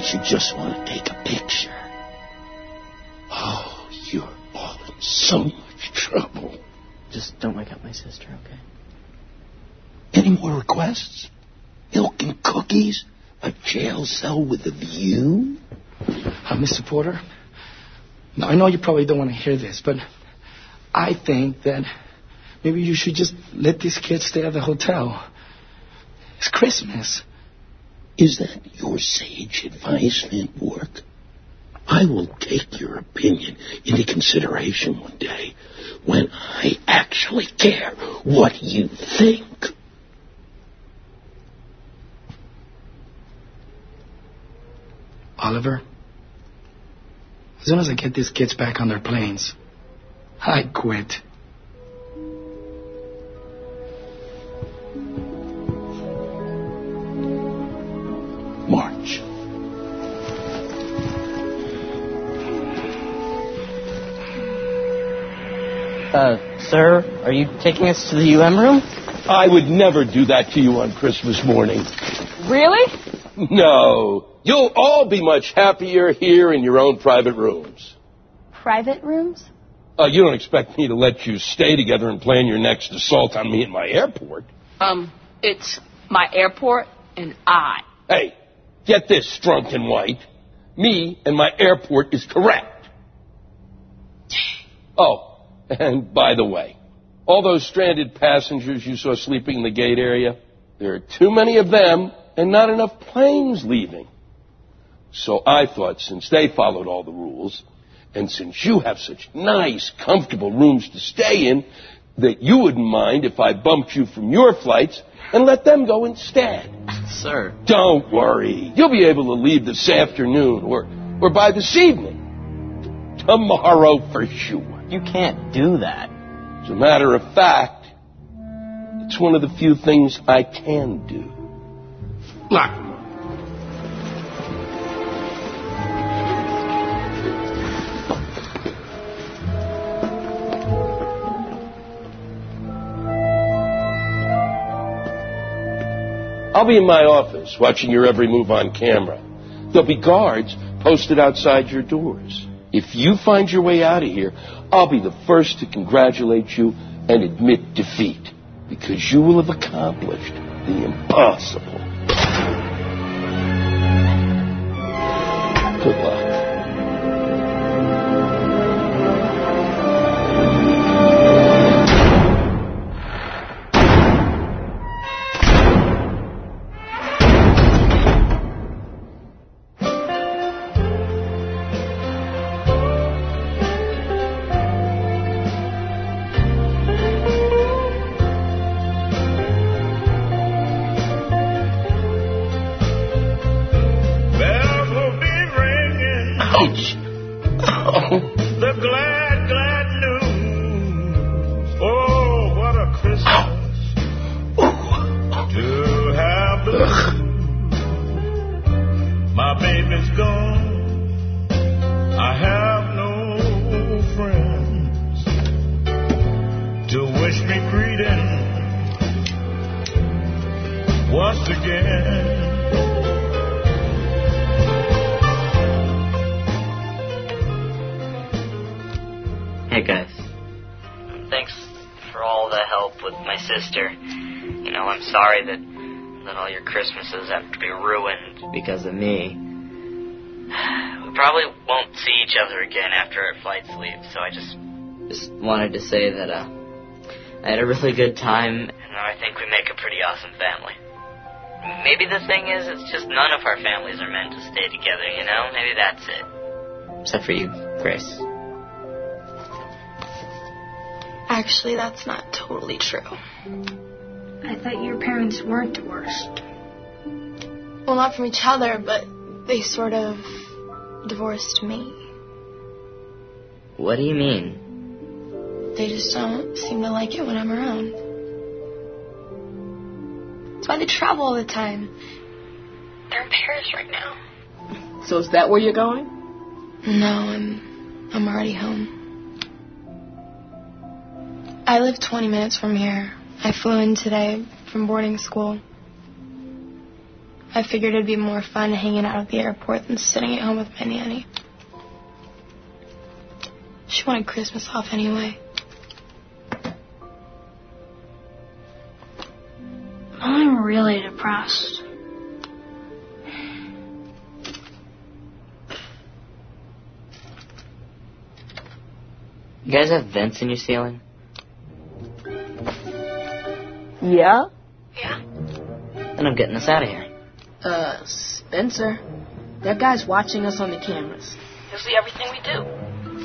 you just want to take a picture. Oh, you're all in so much trouble. Just don't wake up my sister, okay? Any more requests? Milk and cookies? A jail cell with a view? Uh, Mister Porter, now, I know you probably don't want to hear this, but I think that maybe you should just let these kids stay at the hotel. It's Christmas. Is that your sage advice, Van Bork? I will take your opinion into consideration one day when I actually care what you think. Oliver, as soon as I get these kids back on their planes, I quit. March. Uh, sir, are you taking us to the U M room? I would never do that to you on Christmas morning. Really? No. You'll all be much happier here in your own private rooms. Private rooms? Uh, you don't expect me to let you stay together and plan your next assault on me at my airport. Um, it's my airport and I. Hey, get this, Drunken White. Me and my airport is correct. Oh, and by the way, all those stranded passengers you saw sleeping in the gate area, there are too many of them and not enough planes leaving. So I thought since they followed all the rules, and since you have such nice, comfortable rooms to stay in, that you wouldn't mind if I bumped you from your flights and let them go instead. Sir. Don't worry. You'll be able to leave this afternoon or, or by this evening. Tomorrow for sure. You can't do that. As a matter of fact, it's one of the few things I can do. Look. I'll be in my office watching your every move on camera. There'll be guards posted outside your doors. If you find your way out of here, I'll be the first to congratulate you and admit defeat, because you will have accomplished the impossible. Good luck. The glad, glad news. Oh, what a Christmas to have blue. My baby's gone. I have no friends to wish me greeting once again. Hey guys, thanks for all the help with my sister. You know, I'm sorry that that all your Christmases have to be ruined because of me. We probably won't see each other again after our flights leave, so I just just wanted to say that uh, I had a really good time, and I think we make a pretty awesome family. Maybe the thing is, it's just none of our families are meant to stay together, you know? Maybe that's it. Except for you, Grace. Actually, that's not totally true. I thought your parents weren't divorced. Well, not from each other, but they sort of divorced me. What do you mean? They just don't seem to like it when I'm around. That's why they travel all the time. They're in Paris right now. So is that where you're going? No, I'm I'm already home. I live twenty minutes from here. I flew in today from boarding school. I figured it'd be more fun hanging out at the airport than sitting at home with my nanny. She wanted Christmas off anyway. I'm really depressed. You guys have vents in your ceiling? Yeah? Yeah. Then I'm getting us out of here. Uh, Spencer. That guy's watching us on the cameras. He'll see everything we do.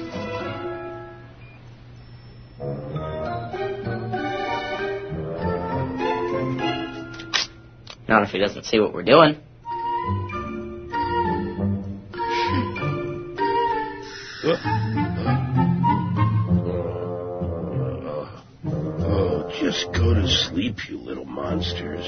Not if he doesn't see what we're doing. Oh, just go to sleep, you little monsters.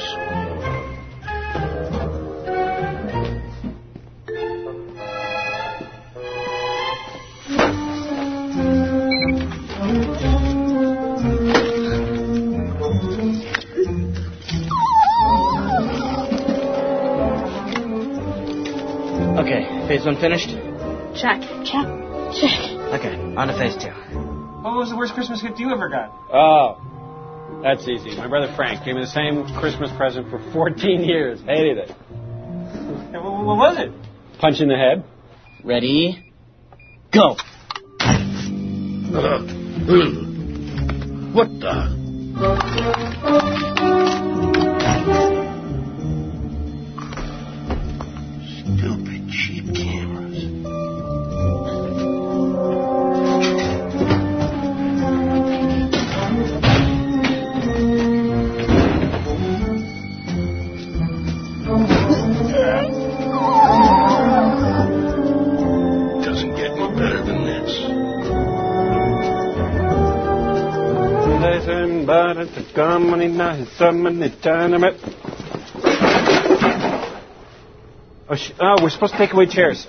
Okay, phase one finished? Check. Check. Check. Okay, on to phase two. What was the worst Christmas gift you ever got? Oh, that's easy. My brother Frank gave me the same Christmas present for fourteen years. Hated it. Hey, what, what was it? Punch in the head. Ready? Go. Uh, what the? Stupid cheap cameras. Doesn't get any better than this. Oh, sh- oh, we're supposed to take away chairs.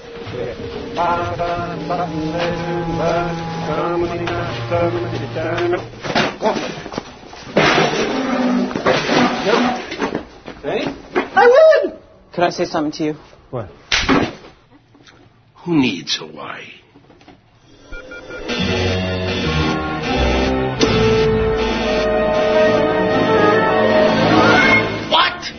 Hey? I would! Could I say something to you? What? Who needs Hawaii? What?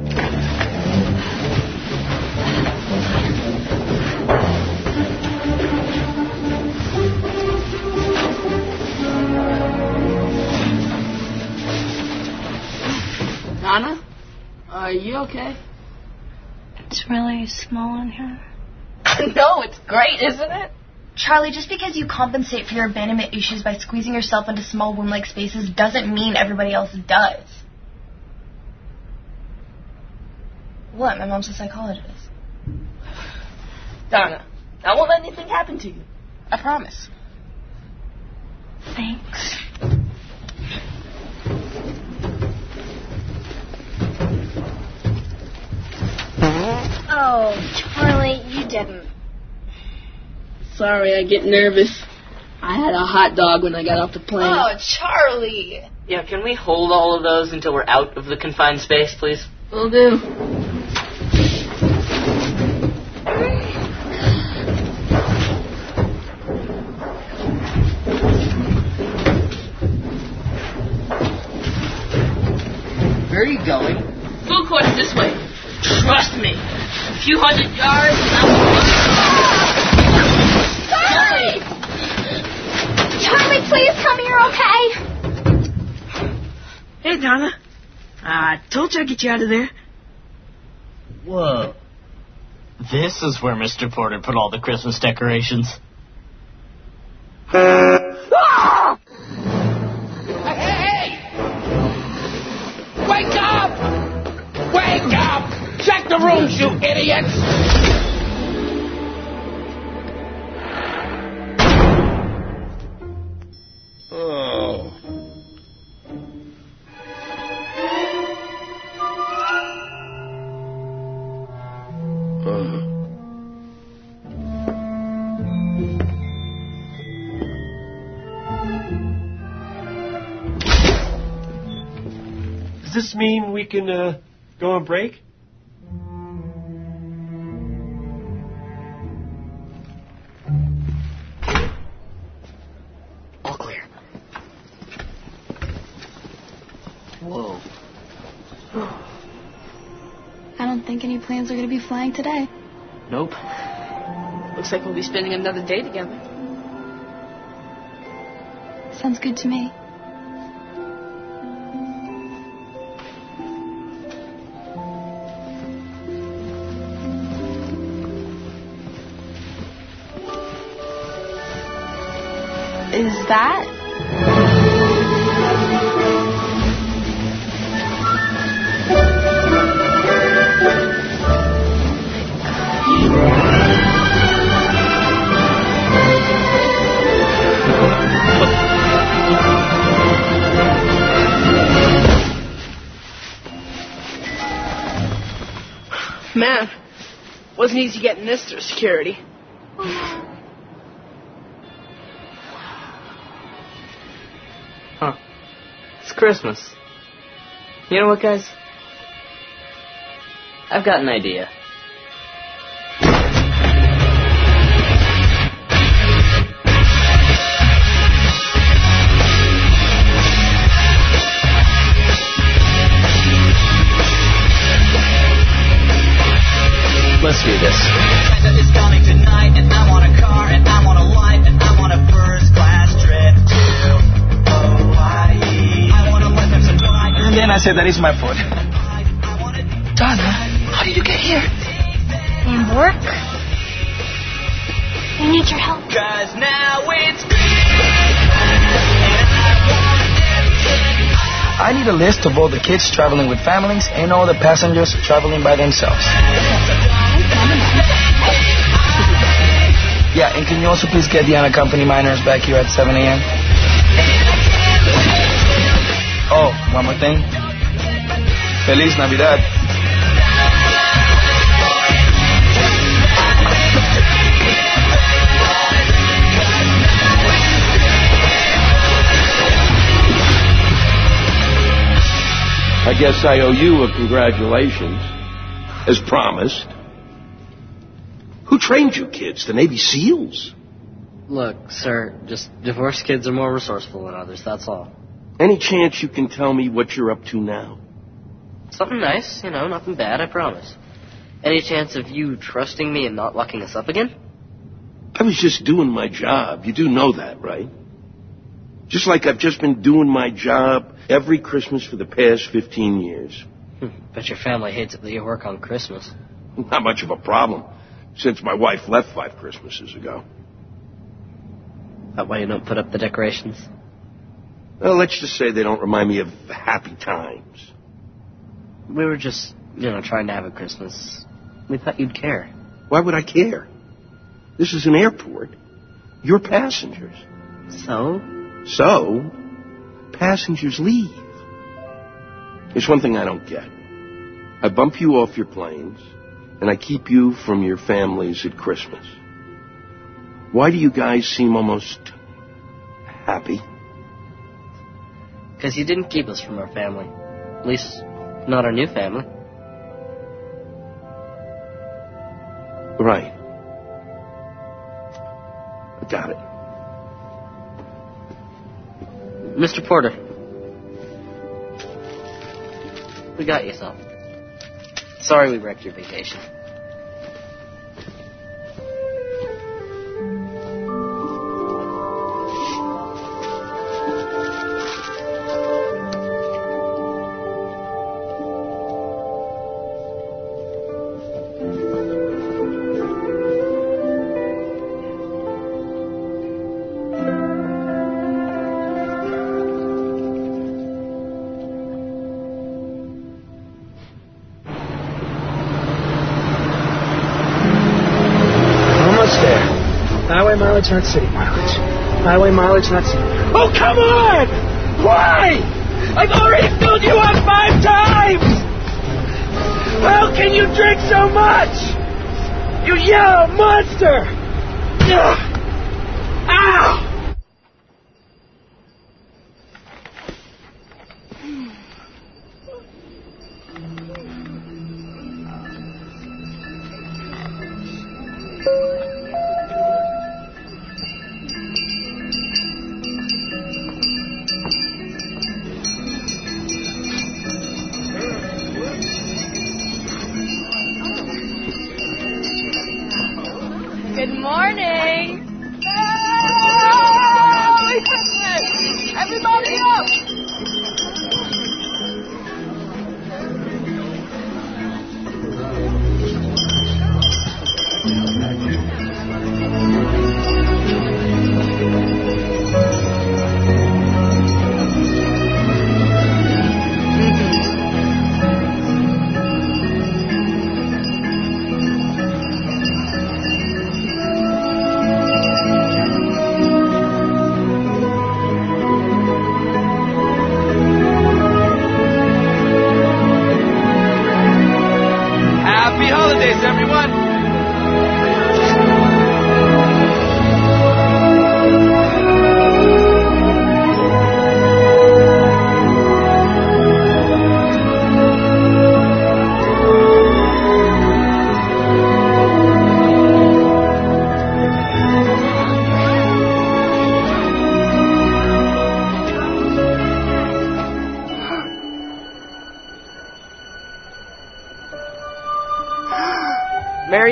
Donna? Are you okay? It's really small in here. No, it's great, isn't it? Charlie, just because you compensate for your abandonment issues by squeezing yourself into small womb-like spaces doesn't mean everybody else does. What? My mom's a psychologist. Donna, I won't let anything happen to you. I promise. Thanks. Oh, Charlie, you didn't. Sorry, I get nervous. I had a hot dog when I got off the plane. Oh, Charlie! Yeah, can we hold all of those until we're out of the confined space, please? Will do. Where are you going? Food court's this way. Trust me. A few hundred yards and I'm... Charlie! Charlie, please tell me you're okay. Hey, Donna. I told you I'd get you out of there. Whoa. This is where Mister Porter put all the Christmas decorations. Ah! Hey, hey! Wake up! Wake up! Check the rooms, you idiots! Oh. Uh. Does this mean we can uh, go on break? think any planes are going to be flying today. Nope. Looks like we'll be spending another day together. Sounds good to me. Is that? Man, wasn't easy getting this through security. Huh. It's Christmas. You know what, guys? I've got an idea. Let's do this. It's coming tonight, and I want a car, and I want a life, and I want a first class trip to Hawaii. I want to let them surprise. And then I said, that is my fault. Donna, how did you get here? And work? We need your help. Cause now it's I need a list of all the kids traveling with families and all the passengers traveling by themselves. Yeah, and can you also please get the unaccompanied minors back here at seven a.m.? Oh, one more thing. Feliz Navidad. I guess I owe you a congratulations, as promised. Who trained you kids? The Navy SEALs? Look, sir, just divorced kids are more resourceful than others, that's all. Any chance you can tell me what you're up to now? Something nice, you know, nothing bad, I promise. Any chance of you trusting me and not locking us up again? I was just doing my job. You do know that, right? Just like I've just been doing my job every Christmas for the past fifteen years. Bet your family hates it that you work on Christmas. Not much of a problem, since my wife left five Christmases ago. That why you don't put up the decorations? Well, let's just say they don't remind me of happy times. We were just, you know, trying to have a Christmas. We thought you'd care. Why would I care? This is an airport. You're passengers. So? So, passengers leave. There's one thing I don't get. I bump you off your planes, and I keep you from your families at Christmas. Why do you guys seem almost happy? Because you didn't keep us from our family. At least, not our new family. Right. I got it. Mister Porter. We got you something. Sorry we wrecked your vacation. Highway mileage, not city mileage. Highway mileage, not city mileage. Oh, come on! Why? I've already filled you up five times! How can you drink so much? You yellow monster! Ugh. Ow!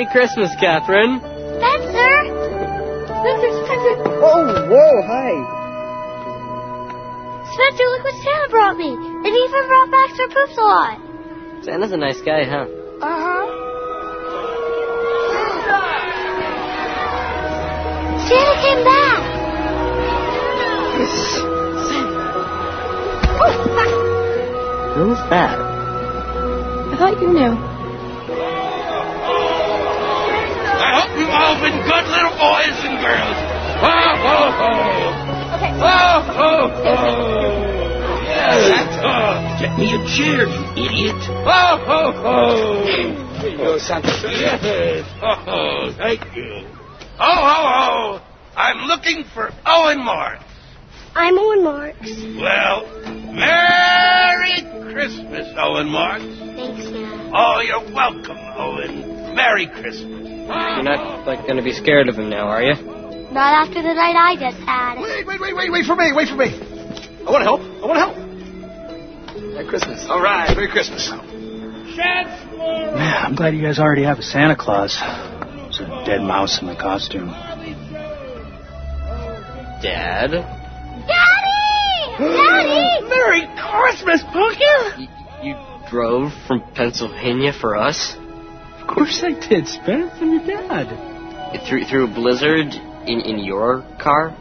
Merry Christmas, Catherine. Spencer! Spencer, Spencer! Oh, whoa, hi. Spencer, look what Santa brought me. And he even brought Baxter Poops a lot. Santa's a nice guy, huh? Uh-huh. Santa came back. Who's that? I thought you knew. I hope you've all been good little boys and girls. Ho, ho, ho. Okay. Ho, ho, ho. Yes. Oh, get me a chair, you idiot. Ho, ho, ho. Here you go, Santa. Yes. Oh, thank you. Ho, ho, ho. I'm looking for Owen Marks. I'm Owen Marks. Well, Merry Christmas, Owen Marks. Thanks, Dad. Oh, you're welcome, Owen. Merry Christmas. You're not, like, going to be scared of him now, are you? Not after the night I just had. Wait, wait, wait, wait, wait for me, wait for me. I want to help. I want to help. Merry Christmas. All right. Merry Christmas. Man, I'm glad you guys already have a Santa Claus. There's a dead mouse in the costume. Dad? Daddy! Daddy! Merry Christmas, Pumpkin! Y- you drove from Pennsylvania for us? Of course I did, Spence. I'm your dad. Through, through a blizzard in, in your car?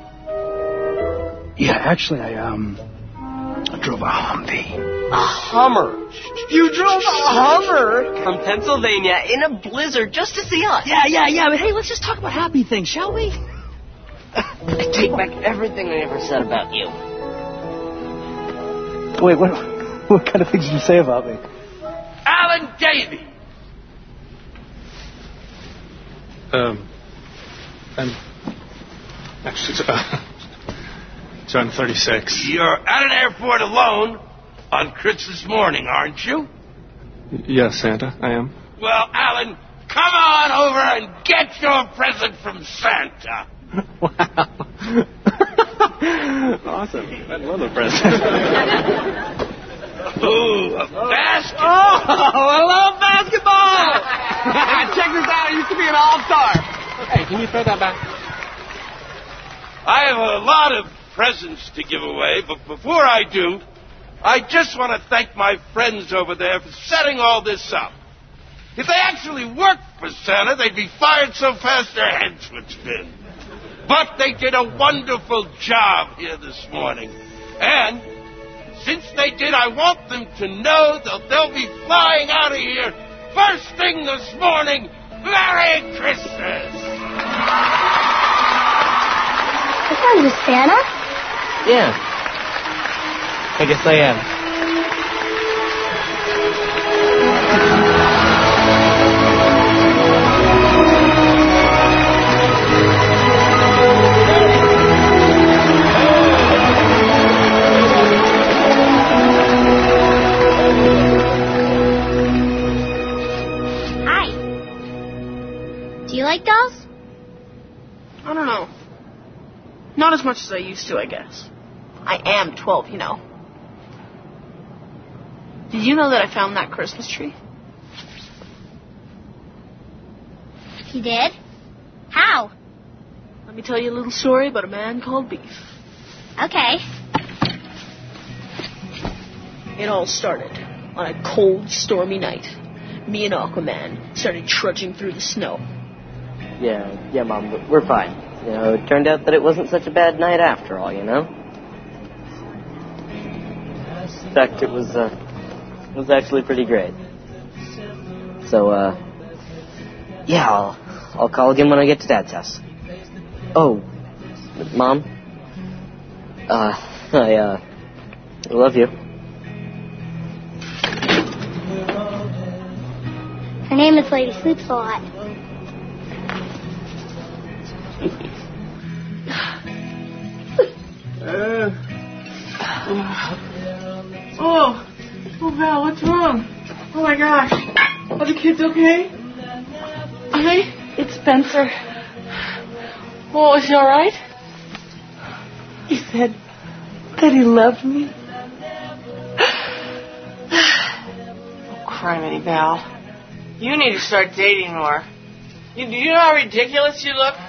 Yeah, actually, I, um... I drove a Humvee. A Hummer? You drove a Hummer? From Pennsylvania in a blizzard just to see us? Yeah, yeah, yeah, but hey, let's just talk about happy things, shall we? I take back everything I ever said about you. Wait, what, what kind of things did you say about me? Alan Davey. Um, I'm actually, uh, so I'm thirty-six. You're at an airport alone on Christmas morning, aren't you? Yes, Santa, I am. Well, Alan, come on over and get your present from Santa. Wow. Awesome. I love the present. Ooh, a basketball. Oh, I love basketball. Check this out. I used to be an all-star. Hey, can you throw that back? I have a lot of presents to give away, but before I do, I just want to thank my friends over there for setting all this up. If they actually worked for Santa, they'd be fired so fast their heads would spin. But they did a wonderful job here this morning. And since they did, I want them to know that they'll be flying out of here first thing this morning. Merry Christmas! I thought you Santa. Yeah. I guess I am. Do you like dolls? I don't know. Not as much as I used to, I guess. I am twelve, you know. Did you know that I found that Christmas tree? You did? How? Let me tell you a little story about a man called Beef. Okay. It all started on a cold, stormy night. Me and Aquaman started trudging through the snow. Yeah, yeah, Mom, we're fine. You know, it turned out that it wasn't such a bad night after all, you know? In fact, it was, uh, it was actually pretty great. So, uh, yeah, I'll, I'll call again when I get to Dad's house. Oh, Mom? Uh, I, uh, I love you. Her name is Lady Sleeps a Lot. Uh, oh, oh, Val, what's wrong? Oh my gosh, are the kids okay? Are they? It's Spencer. Oh, is he all right? He said that he loved me. Oh, criminy, Val. You need to start dating more. You, do you know how ridiculous you look?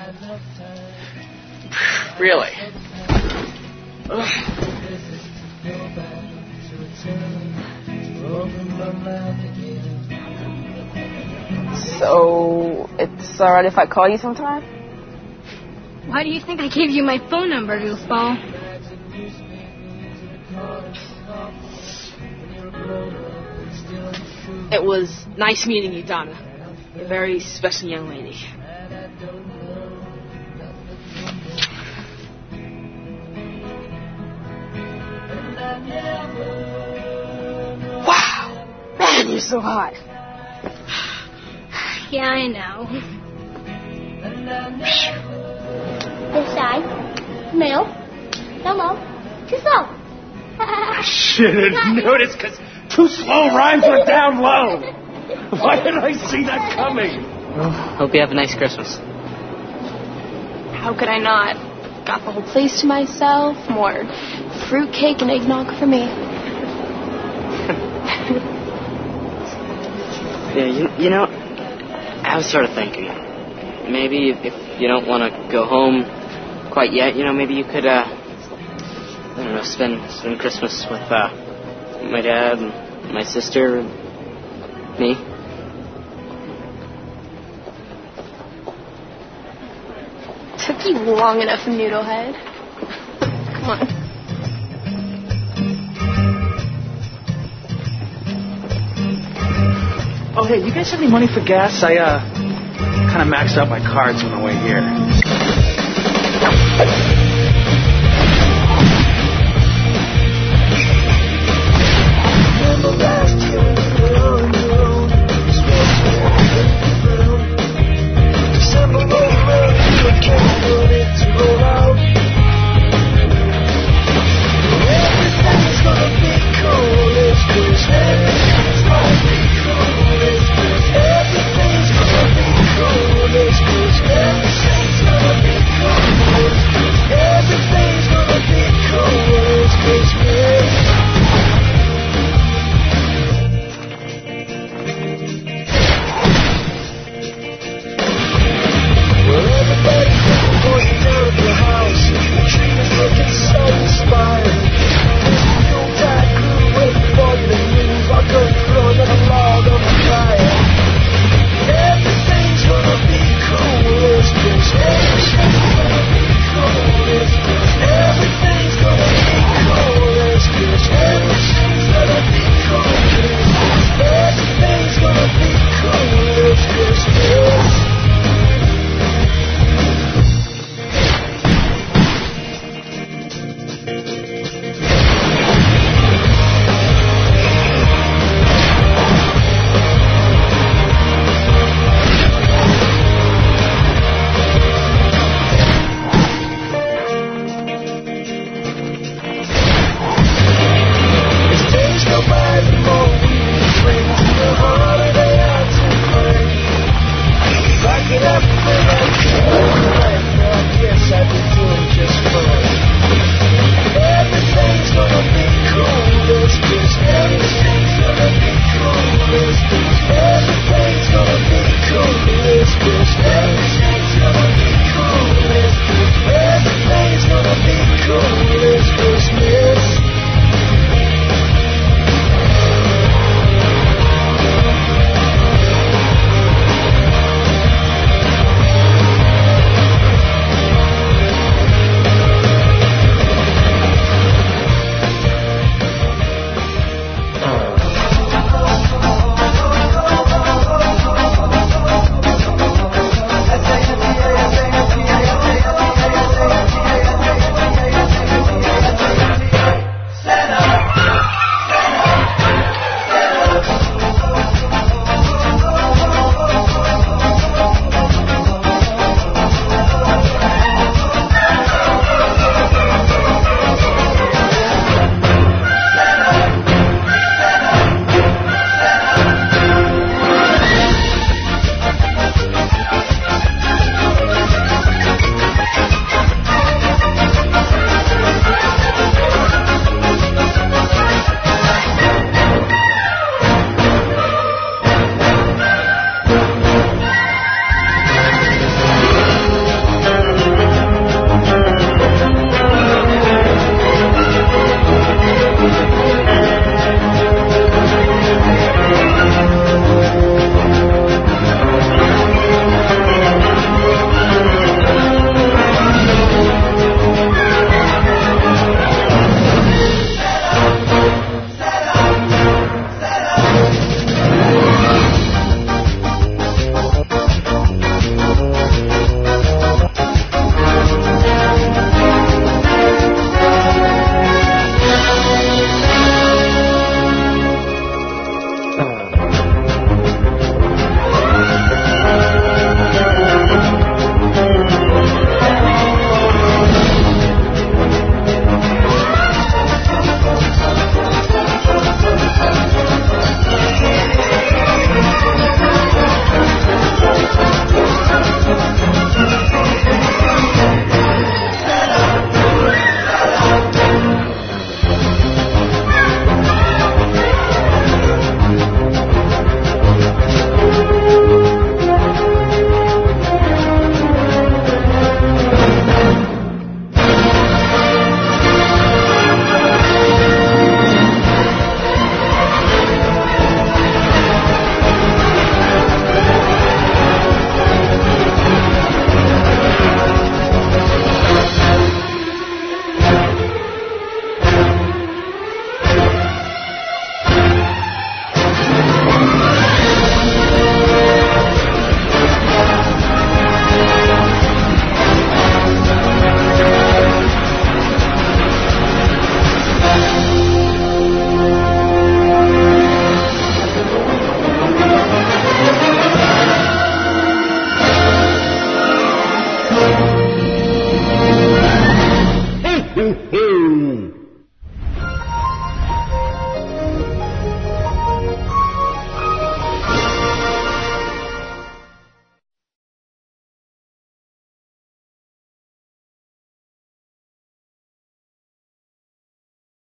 Really? Ugh. So, it's alright if I call you sometime? Why do you think I gave you my phone number, goofball? It was nice meeting you, Donna. You're a very special young lady. Wow! Man, you're so hot. Yeah, I know. This side. Male. Hello. Too slow. I should have noticed, because too slow rhymes with down low. Why didn't I see that coming? Well, hope you have a nice Christmas. How could I not? Got the whole place to myself. More fruitcake and eggnog for me. Yeah, you, you know, I was sort of thinking, maybe if, if you don't want to go home quite yet, you know, maybe you could, uh, I don't know, spend, spend Christmas with, uh, my dad and my sister and me. Took you long enough, Noodlehead. Come on. Oh, hey, you guys have any money for gas? I, uh, kind of maxed out my cards on the way here.